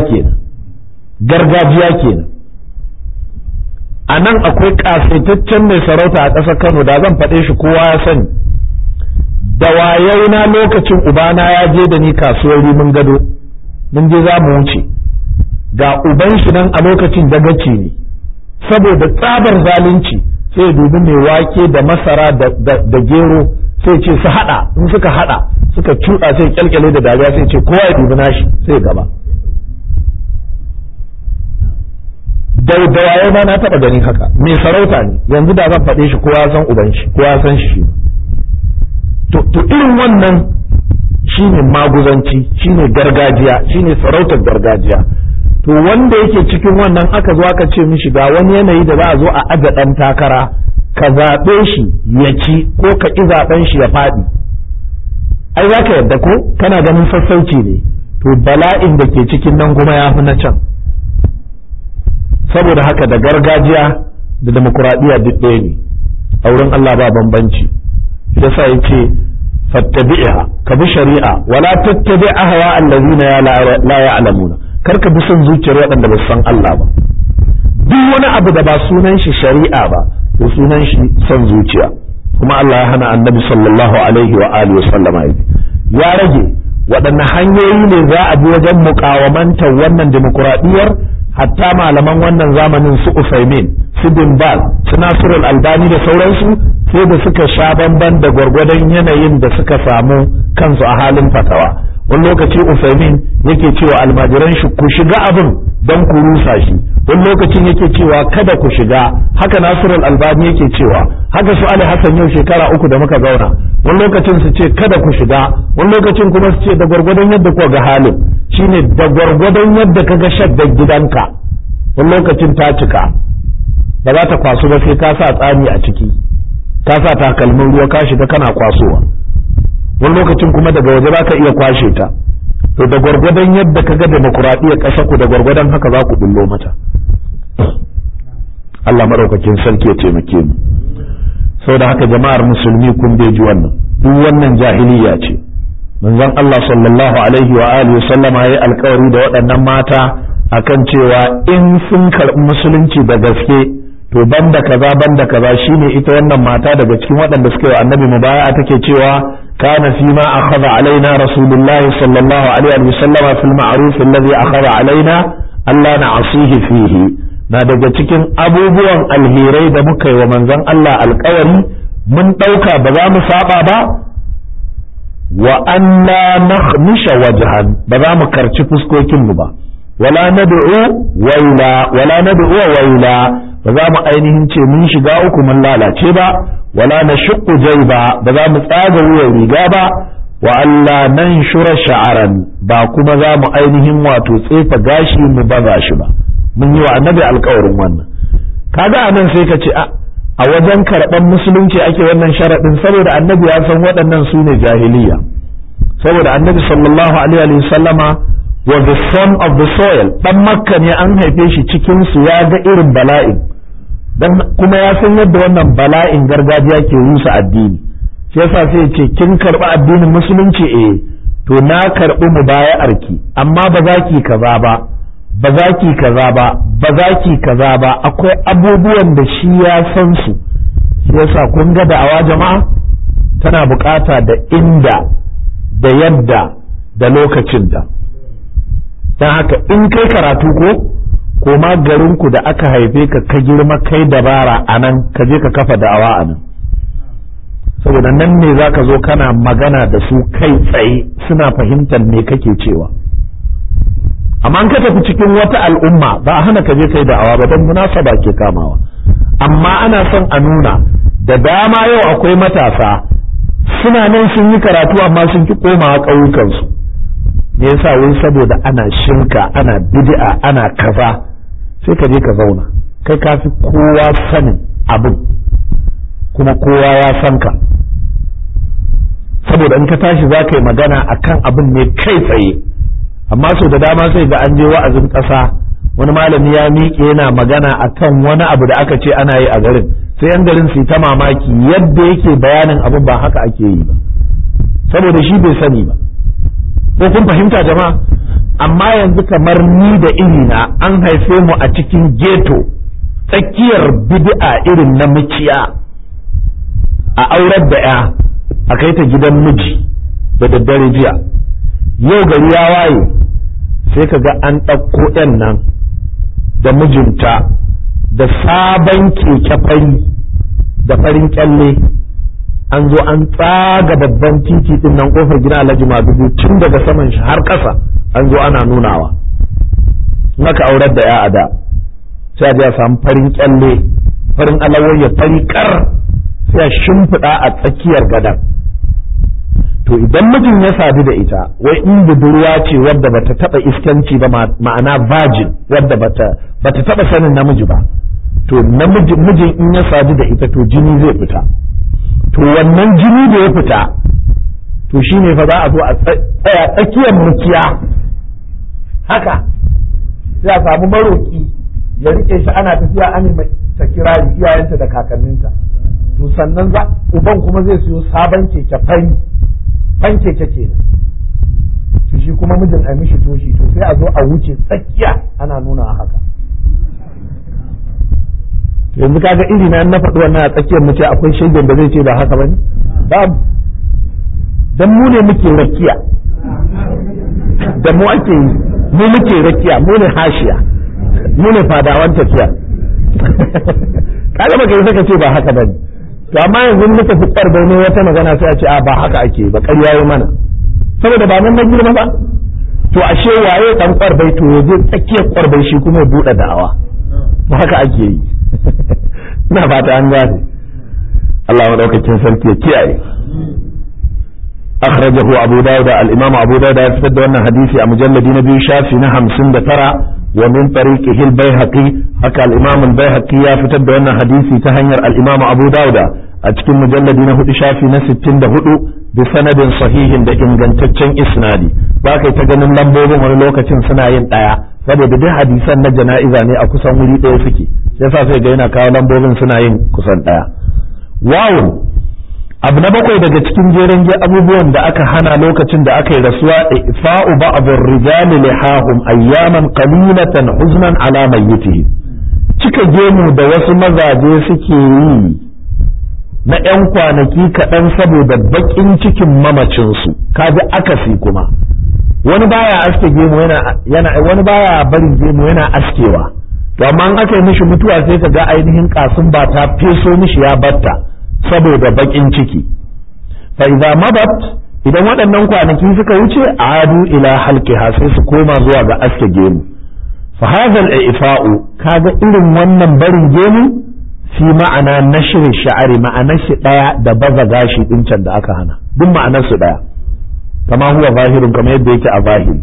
kenan. A nan akwai kasaitaccen mai sarauta a ƙasar Kano da zan faɗe shi kowa ya sani. Da wayai na lokacin ubana ya je da ni kasuwar Rimin Gado mun je za mu wuce ga uban shi nan a lokacin dagaci ne saboda tsabar zalunci sai ya dubi mai wake da masara da gero sai ce su hada in suka hada suka cuɗa sai kyalkyale da dariya sai ce kowa ya dubi nashi sai gaba. Da waye ma na taɓa gani haka mai sarauta ne yanzu da zan faɗe shi kowa san uban shi kowa san shi. To irin wannan shine maguzanci shine gargajiya shine sarautar gargajiya. To wanda yake cikin wannan aka zo aka ce mishi ga wani yanayi da za a zo a aje ɗan takara ka zaɓe shi ya ci ko ka ƙi zaɓen shi ya faɗi ai za ka yadda ko kana ganin sassauci ne to bala'in da ke cikin nan kuma ya fi na can. Saboda haka da gargajiya da demokuraɗiyya duk ɗaya ne a wurin Allah ba bambanci yasa yace fattabi'a ka bi shari'a wala tattabi ahwa allazina la ya'lamuna kar ka bi son zuciyar waɗanda ba san Allah ba duk wani abu da ba sunan shi shari'a ba to sunan shi son zuciya kuma Allah ya hana annabi sallallahu alaihi wa alihi wasallama ya rage waɗanne hanyoyi ne za a bi wajen muƙawamantar wannan demokuraɗiyyar hatta malaman wannan zamanin su Usaimin su Bin Baz su Nasirul Albani da sauransu sai da suka sha bamban da gwargwadon yanayin da suka samu kansu a halin fatawa wani lokaci Usaimin yake cewa almajiran shi ku shiga abin don ku rusa shi wani lokacin yake cewa kada ku shiga haka Nasirul Albani yake cewa haka su Ali Hassan yau shekara 3 da muka zauna wani lokacin su ce kada ku shiga wani lokacin kuma su ce da gwargwadon yadda ku ga halin shine da gwargwadon yadda ka ga shaddar gidanka wani lokacin ta cika ba za ta kwaso ba sai ka sa tsami a ciki ka sa takalmin ruwa ka shiga kana kwasowa wani lokacin kuma daga waje za ka iya kwashe ta to da gwargwadon yadda ka ga demokuraɗiyyar ƙasa ku da gwargwadon haka za ku bullo mata Allah maɗaukakin sarki ya taimake mu saboda haka jama'ar musulmi kun bai ji wannan duk wannan jahiliya ce manzon Allah sallallahu alaihi wa alihi sallama yayi alƙawari da waɗannan mata akan cewa in sun karɓi musulunci da gaske to banda kaza shine ita wannan mata daga cikin waɗanda suka yi annabi mubaya'a take cewa kana fi ma akhadha alaina rasulullah sallallahu alaihi wa sallama fil ma'ruf alladhi akhadha alaina alla na'sihi fihi na daga cikin abubuwan alherai da muka yi wa manzon Allah alƙawari mun ɗauka ba za mu saba ba wa anna nakhmisha wajhan ba za mu karci fuskokin mu ba wala nad'u waila ba za mu ainihin ce mun shiga uku mun lalace ba wala nashuqqu jayba ba za mu tsaga wuyan riga ba wa alla nanshura sha'aran ba kuma za mu ainihin wato tsefa gashi mu baza shi ba mun yi wa annabi alƙawarin wannan kaga anan sai ka ce a wajen karɓar musulunci ake wannan sharaɗin saboda annabi ya san waɗannan su ne jahiliya saboda annabi sallallahu alaihi wa sallama was the son of the soil dan makka ne an haife shi cikin su ya ga irin bala'in dan kuma ya san yadda wannan bala'in gargajiya ke rusa addini shi yasa sai ya ce kin karɓi addinin musulunci to na karɓi mubaya'arki amma ba za ki kaza ba ba za ki kaza ba ba za ki kaza ba akwai abubuwan da shi ya san su shi yasa kun ga da'awa jama'a tana bukata da inda da yadda da lokacin da dan haka in kai karatu ko ma garinku da aka haife ka girma kai dabara anan ka je ka kafa da'awa anan saboda nan ne zaka zo kana magana da su kai tsaye suna fahimtar me kake cewa amma an ka tafi cikin wata al'umma ba a hana ka je kai da'awa ba don munasaba ke kamawa amma ana son a nuna da dama yau akwai matasa suna nan sun yi karatu amma sun ki komawa ƙauyukansu me yasa wai saboda ana shirka ana bid'a ana kaza sai ka je ka zauna kai ka fi kowa sanin abin kuma kowa ya san ka saboda in ka tashi za ka yi magana akan abin ne kai tsaye amma sau da dama sai ga an je wa'azin ƙasa wani malami ya miƙe yana magana akan wani abu da aka ce ana yi a garin sai yan garin su ta mamaki yadda yake bayanin abin ba haka ake yi ba saboda shi bai sani ba ko kun fahimta jama'a amma yanzu kamar ni da irina an haife mu a cikin ghetto tsakiyar bid'a irin na muciya a aurar da ya a kai ta gidan miji da daddare jiya yau gari ya waye sai ka ga an ɗauko ɗan nan da mijinta da sabon keke fari da farin kyalle an zo an tsaga babban titi din nan kofar gina Alhaji Madugu tun daga saman shi har ƙasa an zo ana nunawa maka aurar da ya ada sai a samu farin kyalle farin alawayya fari kar sai a shimfiɗa a tsakiyar gadan to idan mijin ya sadu da ita wai in budurwa ce wadda bata taba iskanci ba ma'ana virgin wadda bata taba sanin namiji ba to mijin in ya sadu da ita to jini zai fita to wannan jini da ya fita to shine fa za a zo a tsaya tsakiyar mukiya haka sai a samu maroki ya rike shi ana tafiya an ta kirari iyayenta da kakanninta to sannan uban kuma zai siyo sabon keke fan keke kenan, to shi kuma mijin a mishi toshi, to sai a zo a wuce tsakiya ana nuna haka. to yanzu kaga iri na faɗi wannan a tsakiyar mu ce akwai shaidan da zai ce ba haka bane? babu. Dan mu ne muke rakiya, da mu ake yi, mu muke rakiya, mu ne hashiya, mu ne fadawan tafiya. Kaga baka yi saka ce ba haka bane. To amma yanzu muka fi ƙwarbai ne wata magana sai a ce a ba haka ake ba, ƙarya yi mana, saboda ba nan na girma ba. To ashe waye dan ƙwarbai, to yaje tsakiyar ƙwarbai shi kuma ya buɗe da'awa. Ba haka ake yi. Ina fata an gane. Allah madaukakin sarki ya kiyaye. أخرجه أبو داود الإمام أبو داود يفتد أن حديثي مجلد نبي شافي نهم سند ترى ومن طريقه البيهقي حكى الإمام البيهقي يفتد أن حديثي تهنير الإمام أبو داود أتكن مجلد نهد شافي نستين دهدو بسند صحيح دا إنغانتشن إسنادي باقي تجنن لمبوبون ولوكة سناين تايا saboda duk hadisan na jana'iza ne a kusan wuri ɗaya suke yasa sai ga yana kawo lambobin suna yin kusan ɗaya. Wawun abu na bakwai daga cikin jeren abubuwan da aka hana lokacin da aka yi rasuwa ifa'u ba'dhur rijali lihahum ayyaman qalilatan huznan ala mayyitihi, cika gemu da wasu mazaje suke yi na 'yan kwanaki kaɗan saboda baƙin cikin mamacinsu, kaji akasi kuma wani baya aske gemu yana wani baya barin gemu yana askewa, to amma an aka yi mishi mutuwa sai ka ga ainihin kasun ba ta feso mishi ya batta saboda bakin ciki. Fa idza madat, idan waɗannan kwanaki suka wuce adu ila halqiha sai su koma zuwa ga aske gemu. Fa hadha al-ifa'u, kaga irin wannan barin gemu fi ma'ana nashr sha'ari, ma'anar shi daya da baza gashi din can da aka hana, duk ma'anar su daya kama huwa zahirun, kamar yadda yake a zahiri.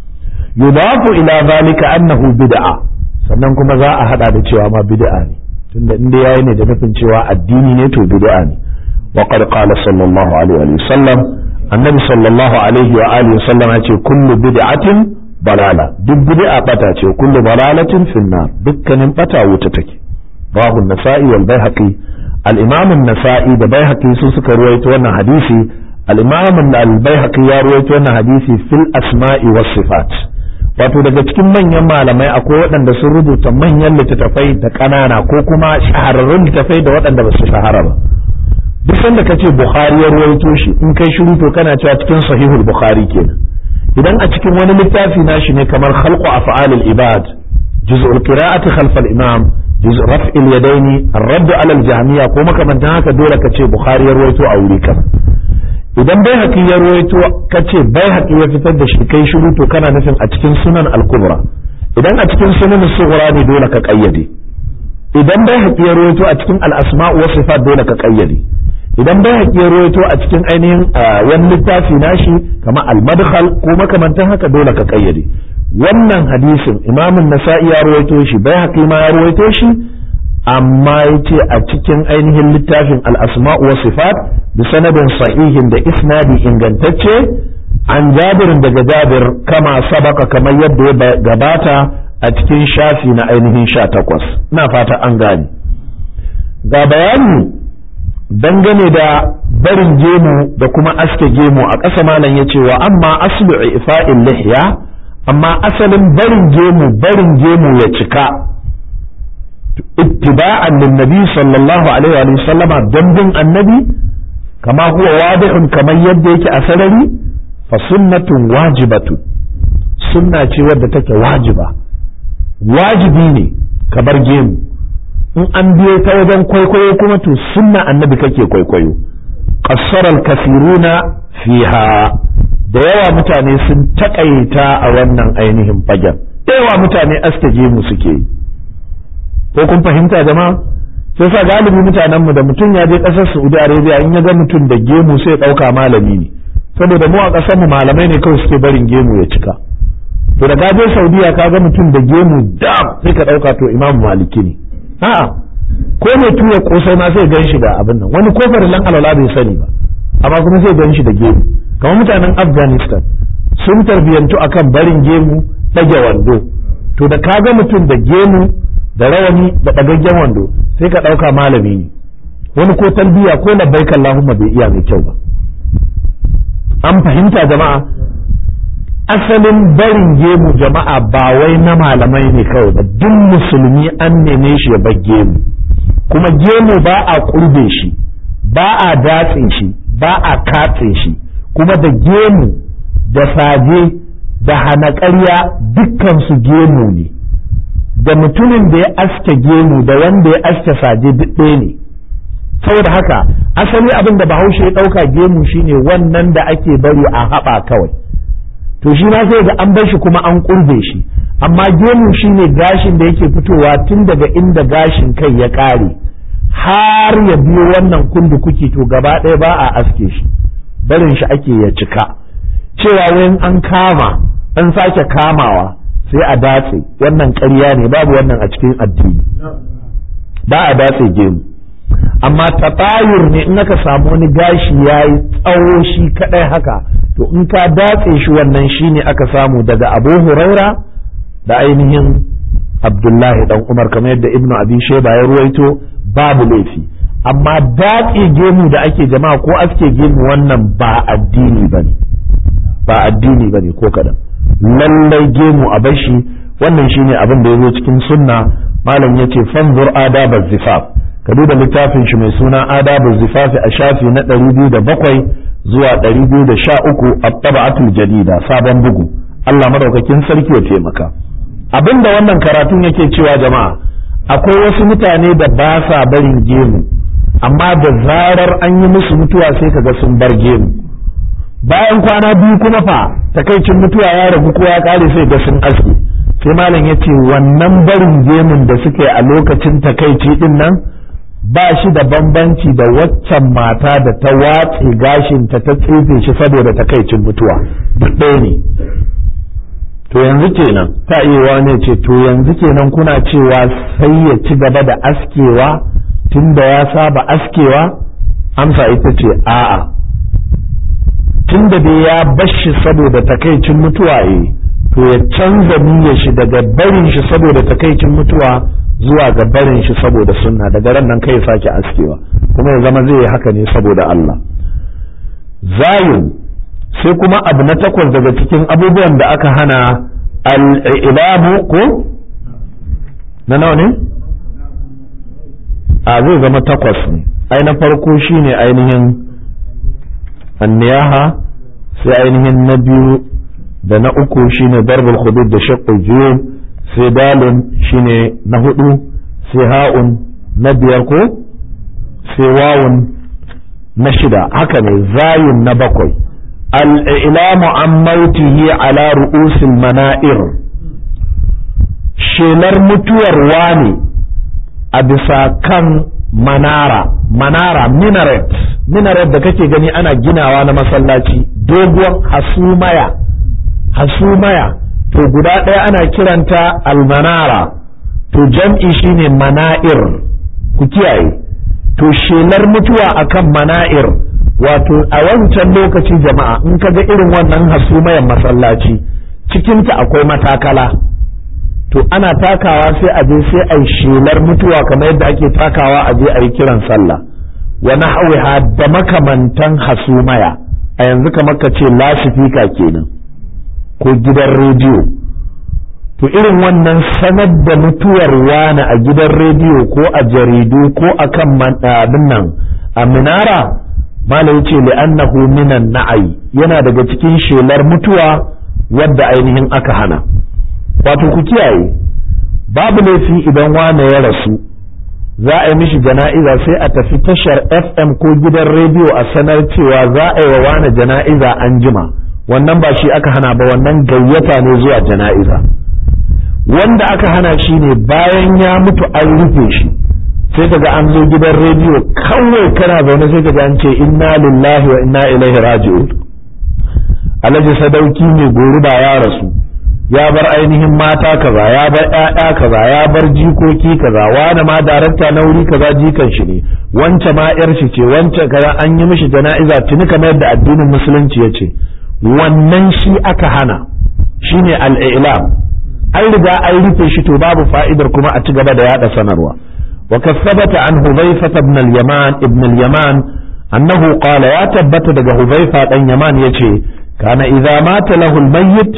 Yudafu ila zalika annahu bid'a, sannan kuma za a hada da cewa ma bid'a ne, tunda inda yayi ne da nufin cewa addini ne to bid'a ne. Wa qad qala sallallahu alaihi wa sallam, annabi sallallahu alaihi wa alihi wa sallam ya ce kullu bid'atin balala, duk bid'a bata ce, kullu balalatin finnar, dukkanin bata wuta take. Rawahu an-nasa'i wal baihaqi, al-imam an-nasa'i da baihaqi su suka ruwaito wannan hadisi. al-imam al-baihaqi ya ruwaito wannan hadisi fil asma'i was sifat. Wato daga cikin manyan malamai akwai waɗanda sun rubuta manyan littattafai da ƙanana ko kuma shahararrun littattafai da waɗanda ba su shahara ba. Duk sanda ka ce Bukhari ya ruwaito shi, in kai shiru to kana cewa cikin sahihul Bukhari kenan. Idan a cikin wani littafi nashi ne kamar khalqu af'alil ibad, juz'ul qira'ati khalf al-imam, juz' raf'il yadaini, ar-radd 'ala al-jahmiyya ko makamantan haka, dole ka ce Bukhari ya ruwaito a wuri kaza. Idan Baihaqi ya ruwaito kace Baihaqi ya fitar da shi, kai shiru to kana nufin a cikin sunan al-kubra. Idan a cikin sunan as-sughra ne dole ka kayyade. Idan Baihaqi ya ruwaito a cikin al-asma' wa sifat dole ka kayyade. Idan Baihaqi ya ruwaito a cikin ainihin wani littafi nashi kamar al-madkhal ko makamantan haka dole ka kayyade. Wannan hadisin Imam an-Nasa'i ya ruwaito shi, Baihaqi ma ya ruwaito shi, amma yace a cikin ainihin littafin al-asma' wa sifat bi sanadin sahihin da isnadi ingantacce an Jabir daga Jabir kama sabaka, kamar yadda ya gabata a cikin shafi na ainihin 18. ina fata an gane. Ga bayani dangane da barin gemu da kuma aske gemu a ƙasa malam yace wa amma aslu ifa'il lihya, amma asalin barin gemu ya cika ittiba'an lin nabi sallallahu alaihi wa sallama, don bin annabi kama huwa wadihun, kamar yadda yake a sarari, fa sunnatun wajibatun, sunna ce wadda take wajiba, wajibi ne ka bar gemu. In an biyo ta wajen kwaikwayo kuma to sunna annabi kake kwaikwayo. Qassara al-kasiruna fiha, da yawa mutane sun takaita a wannan ainihin fagen, da yawa mutane aske gemu suke yi, ko kun fahimta jama'a? Sai sa galibi mutanen mu da mutum ya je kasar Saudi Arabia, in ya ga mutum da gemu sai ya dauka malami ne, saboda mu a kasar mu malamai ne kawai suke barin gemu ya cika. To da gaje Saudiya ka ga mutum da gemu da sai ka dauka to Imam Maliki ne. A'a, ko mai tuya kosai ma sai gan shi da abin nan, wani kofar lan alwala bai sani ba, amma kuma sai gan shi da gemu. Kamar mutanen Afghanistan sun tarbiyantu akan barin gemu, dage wando. To da ka ga mutum da gemu da rawani da ɗagaggen wando sai ka ɗauka malami ne, wani ko talbiya ko labbaik Allahumma bai iya mai kyau ba. An fahimta jama'a? Asalin barin gemu jama'a ba wai na malamai ne kawai ba, duk musulmi an neme shi ya bar gemu, kuma gemu ba a kurbe shi, ba a datse shi, ba a katse shi, kuma da gemu da saje da hanaƙarya dukkan su gemu ne, da mutumin da ya aske gemu da wanda ya aske saje duk ɗaya ne. Saboda haka asali abin da Bahaushe ya ɗauka gemu shine wannan da ake bari a haɓa kawai, to shi ma sai ga an bar shi kuma an ƙurbe shi, amma gemu shine gashin da yake fitowa tun daga inda gashin kai ya ƙare har ya biyo wannan kundukuki, to gaba ɗaya ba a aske shi, barin shi ake ya cika. Cewa wayan an kama an sake kamawa sai a datse, wannan ƙarya ne, babu wannan a cikin addini, ba a datse gemu. Amma tatayur ne in aka samu wani gashi ya yi tsawo shi kadai haka, to in ka datse shi wannan shine aka samu daga Abu Huraira da ainihin Abdullahi dan Umar, kamar yadda Ibnu Abi Shayba ya ruwaito, babu laifi. Amma datse gemu da ake jama'a ko aske gemu wannan ba addini bane, ba addini bane ko kadan. Lallai gemu a bashi, wannan shine abin da yazo cikin sunna. Malam yace fanzur adabaz zifaf, ka duba littafin shi mai suna adabu zifafi a shafi na 207 zuwa 213 a taba'atul jadida, sabon bugu. Allah madaukakin sarki ya taimaka. Abinda wannan karatun yake cewa jama'a, akwai wasu mutane da ba sa barin gemu, amma da zarar an yi musu mutuwa sai kaga sun bar gemu. Bayan kwana biyu kuma fa takaicin mutuwa ya ragu ko ya kare sai ga sun aske. Sai malam ya ce wannan barin gemun da suke a lokacin takaici din nan ba shi da bambanci da waccan mata da ta watse gashinta ta tsefe shi saboda takaicin mutuwa, duk ɗaya ne. To yanzu kenan ta iya wane ce, to yanzu kenan kuna cewa sai ya ci gaba da askewa tun da ya saba askewa? Amsa ita ce a'a, tun da dai ya bashi saboda takaicin mutuwa to ya canza niyyar shi daga barin shi saboda takaicin mutuwa zuwa ga barin shi saboda sunna, daga ran nan kai ya sake askewa, kuma ya zama zai yi haka ne saboda Allah. Zayin sai kuma abu na 8 daga cikin abubuwan da aka hana, al-ilamu ko na nawa ne? A zai zama 8 ne. Ai na farko shine ainihin anniyaha, sai ainihin na biyu da na uku shine darbul hudud da shaqqul juyub, sai dalun shine na 4, sai ha'un na 5 ko sai wawun na 6, haka ne. zayun na 7, al-ilamu an mautihi ala ru'usil mana'ir, shelar mutuwar wani a bisa kan manara minaret da kake gani ana ginawa na masallaci, doguwar hasumaya to guda ɗaya ana kiranta almanara, to jam'i shine mana'ir, ku kiyaye. To shelar mutuwa akan mana'ir, wato a wancan lokaci jama'a in kaga irin wannan hasumayan masallaci cikinta akwai matakala, to ana takawa sai a je sai a yi shelar mutuwa kamar yadda ake takawa a je a yi kiran sallah, wa nahwiha da makamantan hasumaya. A yanzu kamar ka ce lasifika kenan ko gidan rediyo, to irin wannan sanar da mutuwar wani a gidan rediyo ko a jaridu ko akan abin nan a minara, malam yace li'annahu minan na'ai, yana daga cikin shelar mutuwa wadda ainihin aka hana. Wato ku kiyaye, babu laifi idan wane ya rasu za a yi mishi jana'iza sai a tafi tashar FM ko gidan rediyo a sanar cewa za a yi wa wane jana'iza an jima, wannan ba shi aka hana ba, wannan gayyata ne zuwa jana'iza. Wanda aka hana shi ne bayan ya mutu an rufe shi, sai kaga an zo gidan rediyo kawai kana zaune sai kaga an ce inna lillahi wa inna ilaihi raji'un, Alhaji Sadauki ne goruba ya rasu, ya bar ainihin mata kaza, ya bar ƴaƴa kaza, ya bar jikoki kaza, wani ma darakta na wuri kaza jikan shi ne, wance ma ƴar shi ce, wance kaza, an yi mishi jana'iza tuni kamar yadda addinin musulunci ya ce. Wannan shi aka hana, shine al-i'lam. An riga an rufe shi, to babu fa'idar kuma a ci gaba da yada sanarwa. وقد ثبت عن حذيفة ابن اليمان أنه قال يا تبت دغ حذيفة بن يمان يتي كان إذا مات له الميت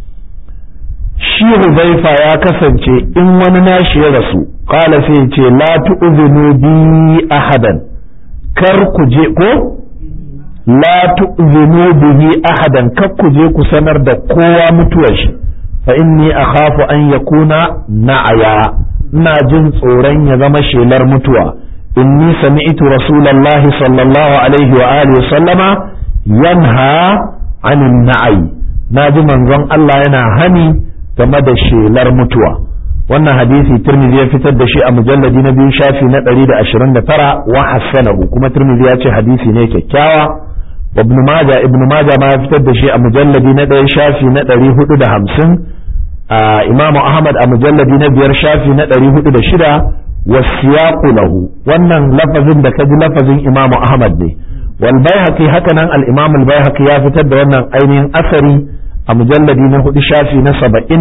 shi Huzaifa ya kasance in wani nashi ya rasu qala sai ce la tu'zinu bi ahadan kar ku je ko la tu'zinu bihi ahadan kar ku je ku sanar da kowa mutuwar shi fa inni akhafu an yakuna na'aya ina jin tsoron ya zama shelar mutuwa inni sami'tu rasulullahi sallallahu alaihi wa alihi sallama yanha 'anil na'i naji manzon Allah yana hani game da shelar mutuwa. Wannan hadisi Tirmidhi ya fitar da shi a mujalladi na 2 shafi na 129 wa hasanahu kuma Tirmidhi ya ce hadisi ne kyakkyawa. wa ibn Majah ma ya fitar da shi a mujalladi na 1 shafi na 450, Imam Ahmad a mujalladi na 5 shafi na 406 wa siyaqu lahu. Wannan lafazin da kaji lafazin Imam Ahmad ne. wal Baihaqi haka nan al-Imam al-Baihaqi ya fitar da wannan ainihin asari a mujalladi na 4 shafi na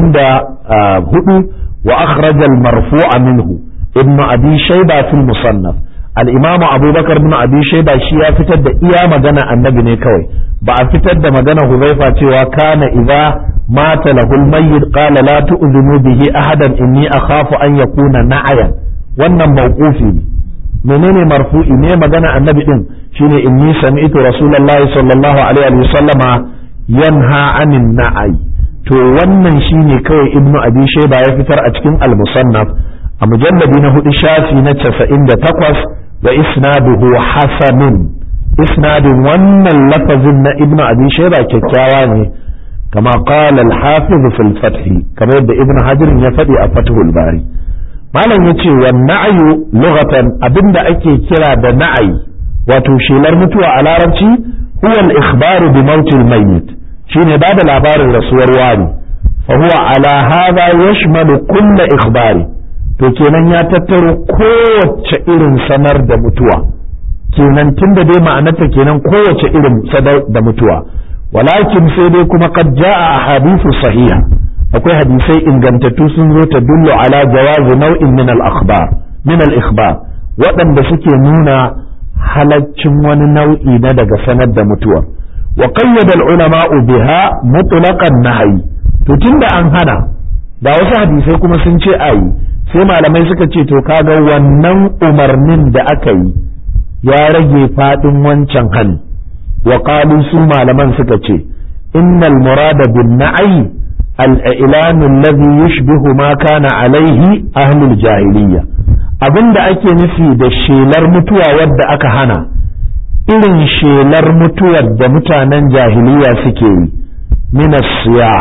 74 wa akhraj al-marfu'a minhu ibn Abi Shayba fil Musannaf. al-Imam Abu Bakar ibn Abi Shayba shi ya fitar da iya magana annabi ne kawai, ba a fitar da magana Huzaifa cewa kana idza mata lahul mayyit qala la tu'zinu bihi ahadan inni akhafu an yakuna na'ayan. wannan mawqufi ne. menene marfu'i ne magana annabi din shine inni sami'tu rasulullahi sallallahu alaihi wa sallama yanha anin na'ai. to wannan shine kawai ibnu abi shayba ya fitar a cikin al-musannaf a mujalladi na 4 shafi na 98 wa isnaduhu hasanun. isnadin wannan lafazin na ibnu abi shayba kyakkyawa ne kama qala al-hafiz fil fath kamar yadda ibnu hajar ya faɗi a fathul bari. malam yace wa na'yu lughatan abinda ake kira da na'ai wato shelar mutuwa a larabci huwa al-ikhbaru bi mautil mayyit shine ba da labarin rasuwar wani fa huwa ala hadha yashmalu kull ikhbari. to kenan ya tattaro kowace irin sanar da mutuwa kenan tunda dai ma'anarta kenan kowace irin sadar da mutuwa. walakin sai dai kuma qad jaa ahadithu sahiha akwai hadisai ingantattu sun zo ta dullu ala jawazi nau'in min al-ikhbar waɗanda suke nuna halaccin wani nau'i na daga sanar da mutuwa. wa qayyada al-ulama'u biha mutlaqan nahyi. to tunda an hana da wasu hadisai kuma sun ce ayi sai malamai suka ce to kaga wannan umarnin da aka yi ya rage fadin wancan hani. wa qalu su malaman suka ce innal murada bin na'yi al-i'lan alladhi yushbihu ma kana alaihi ahlul jahiliyya. abinda ake nufi da shelar mutuwa wadda aka hana irin shelar mutuwar da mutanen jahiliya suke yi min as-siyah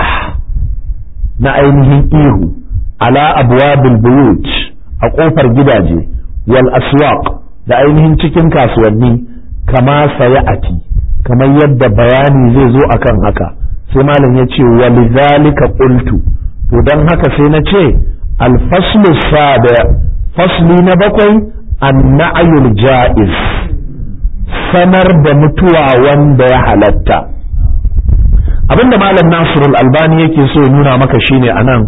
na ainihin ihu ala abwabil buyut a kofar gidaje wal aswaq da ainihin cikin kasuwanni kama sayati kamar yadda bayani zai zo akan haka. sai malam ya ce walizalika qultu to dan haka sai na ce al-faslu sada fasli na 7 an-na'yul ja'iz sanar da mutuwa wanda ya halatta. abinda malam Nasirul Albani yake so ya nuna maka shine anan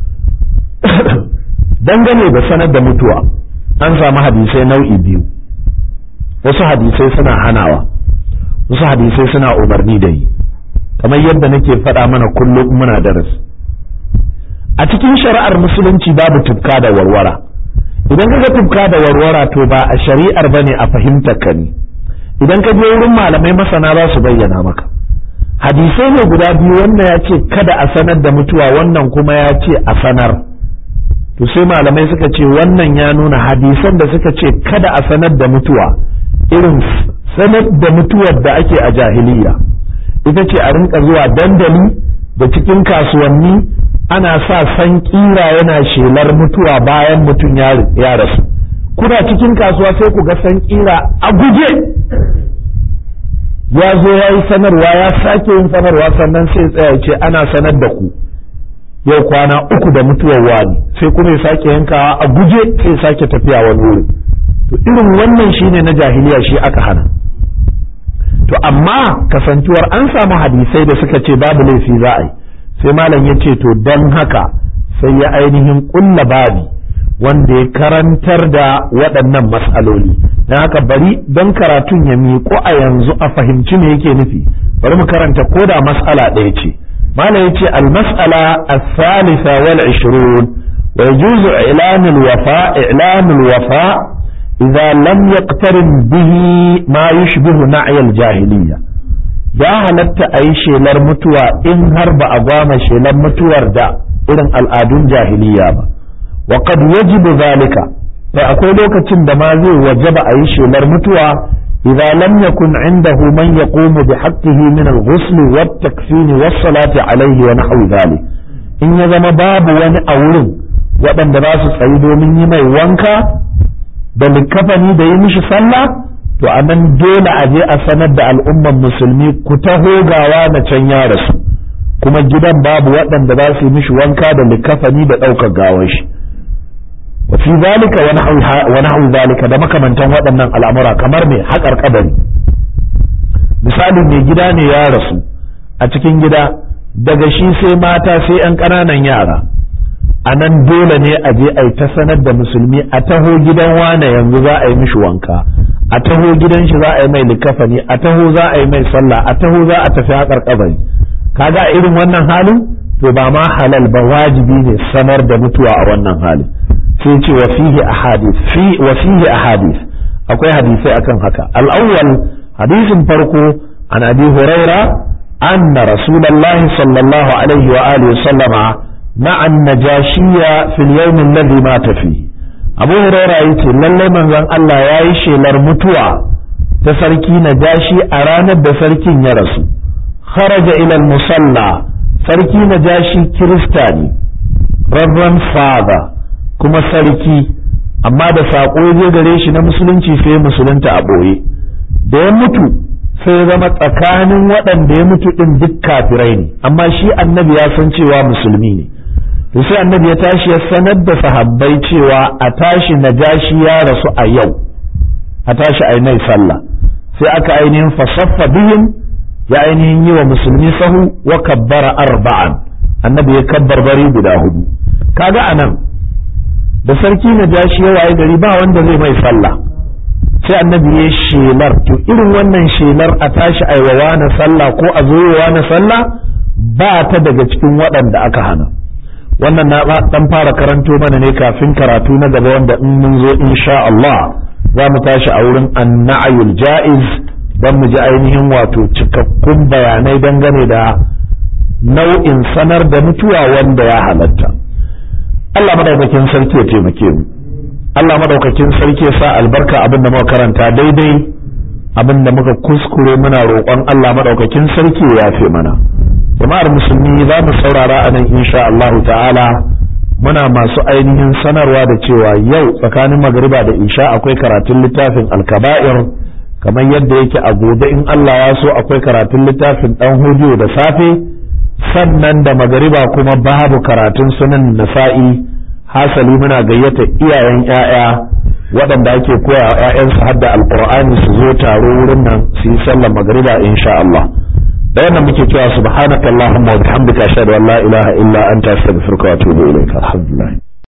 dangane da sanar da mutuwa an samu hadisai nau'i biyu. wasu hadisai suna hanawa, wasu hadisai suna umarni da yi, kamar yadda nake faɗa mana kullum muna darasi. a cikin shari'ar musulunci babu tufka da warwara. idan ka ga tufka da warwara to ba a shari'ar bane, a fahimtar ka ne. idan ka je wurin malamai masana za su bayyana maka. hadisai ne guda biyu, wannan ya ce kada a sanar da mutuwa, wannan kuma ya ce a sanar. to sai malamai suka ce wannan ya nuna hadisan da suka ce kada a sanar da mutuwa irin sanar da mutuwar da ake a jahiliya ita ce a rinka zuwa dandali da cikin kasuwanni ana sa san kira yana shelar mutuwa bayan mutum ya rasu. kuna cikin kasuwa sai ku ga san kira a guje ya zo ya yi sanarwa, ya sake yin sanarwa, sannan sai tsaya ce ana sanar da ku yau kwana 3 da mutuwar wani, sai kuma ya sake yankawa a guje sai sake tafiya wani wuri. to irin wannan shine na jahiliya, shi aka hana. to amma kasantuwar an samu hadisai da suka ce babu laifi za a yi, sai malam ya ce to don haka sai ya ainihin kulla babi wanda ya karantar da waɗannan mas'aloli. don haka bari don karatun ya miƙo a yanzu a fahimci me yake nufi, bari mu karanta ko da mas'ala ɗaya ce. mala yace al-mas'ala al-thalitha wal 20 wa yajuzu i'lan al-wafa idza lam yaqtarin bihi ma yushbihu na'i al-jahiliyya. ya halatta a yi shelar mutuwa in har ba a gwama shelar mutuwar da irin al'adun jahiliya ba. wa qad yajibu zalika, sai akwai lokacin da ma zai wajaba a yi shelar mutuwa idza lam yakun indahu man yaqumu bi haqqihi min al-ghusl wa at-takfin wa as-salati alayhi wa nahwi dhalik. in ya zama babu wani a wurin waɗanda za su tsayi domin yi mai wanka da likafani da yi mishi sallah, to a nan dole a je a sanar da al'umman musulmi ku taho gawa na can ya rasu, kuma gidan babu waɗanda za su yi mishi wanka da likafani da ɗaukar gawar shi. wa fi zalika wa nahwu zalika, da makamantan waɗannan al'amura kamar mai haƙar kabari. misali mai gida ne ya rasu a cikin gida, daga shi sai mata sai 'yan ƙananan yara, a nan dole ne a je a yi ta sanar da musulmi a taho gidan wane yanzu za a yi mishi wanka, a taho gidan shi za a yi mai likafani, a taho za a yi mai sallah, a taho za a tafi haƙar kabari. kaga a irin wannan halin to ba ma halal ba, wajibi ne sanar da mutuwa a wannan halin. sai ce wa fihi ahadith akwai hadisai akan haka. al-awwal, hadisin farko, an abi huraira anna rasulullahi sallallahu alaihi wa alihi sallama ma'a an-najashiyya fil yawm alladhi mata fihi. abu huraira yace lallai manzon Allah yayi shelar mutuwa ta sarki najashi a ranar da sarkin ya rasu. kharaja ila al-musalla, sarki najashi kirista ne, reverend father kuma sarki, amma da saƙo ya gare shi na musulunci sai musulunta a ɓoye. da ya mutu sai zama tsakanin waɗanda ya mutu ɗin duk kafirai ne, amma shi annabi ya san cewa musulmi ne. to sai annabi ya tashi ya sanar da sahabbai cewa a tashi najashi ya rasu a yau, a tashi a mai sallah. sai aka ainihin fasaffa bihim, ya ainihin yi wa musulmi sahu wa kabbara arba'an, annabi ya kabbar bari guda 4. kaga anan da sarki najashi ya waye gari ba wanda zai mai sallah, sai annabi ya shelar. to irin wannan shelar a tashi aiwawa na sallah ko a zoyowa na sallah ba ta daga cikin waɗanda aka hana. wannan na dan fara karanto mana ne kafin karatu na gaba, wanda in mun zo insha Allah za mu tashi a wurin an-na'yul ja'iz don mu ji ainihin wato cikakkun bayanai dangane da nau'in sanar da mutuwa wanda ya halatta. Allah madaukakin sarki ya taimake mu. Allah madaukakin sarki ya sa albarka abin da muka karanta daidai, abin da muka kuskure muna roƙon Allah madaukakin sarki ya yafe mana. jama'ar musulmi za mu saurara a nan insha Allahu ta'ala, muna masu ainihin sanarwa da cewa yau tsakanin magriba da isha akwai karatun littafin al-kaba'ir, kamar yadda yake a gobe in Allah ya so akwai karatun littafin dan hudu da safe, sannan da magriba kuma babu karatun sunan nasa'i. hasali muna gayyata iyayen ƴaƴa waɗanda ake koya wa ƴaƴansu hadda alqur'ani su zo taro wurin nan su yi sallar magriba insha Allah. da wannan muke cewa subhanakallahumma wa bihamdika ashhadu an la ilaha illa anta astaghfiruka wa atubu ilaik. alhamdulillah.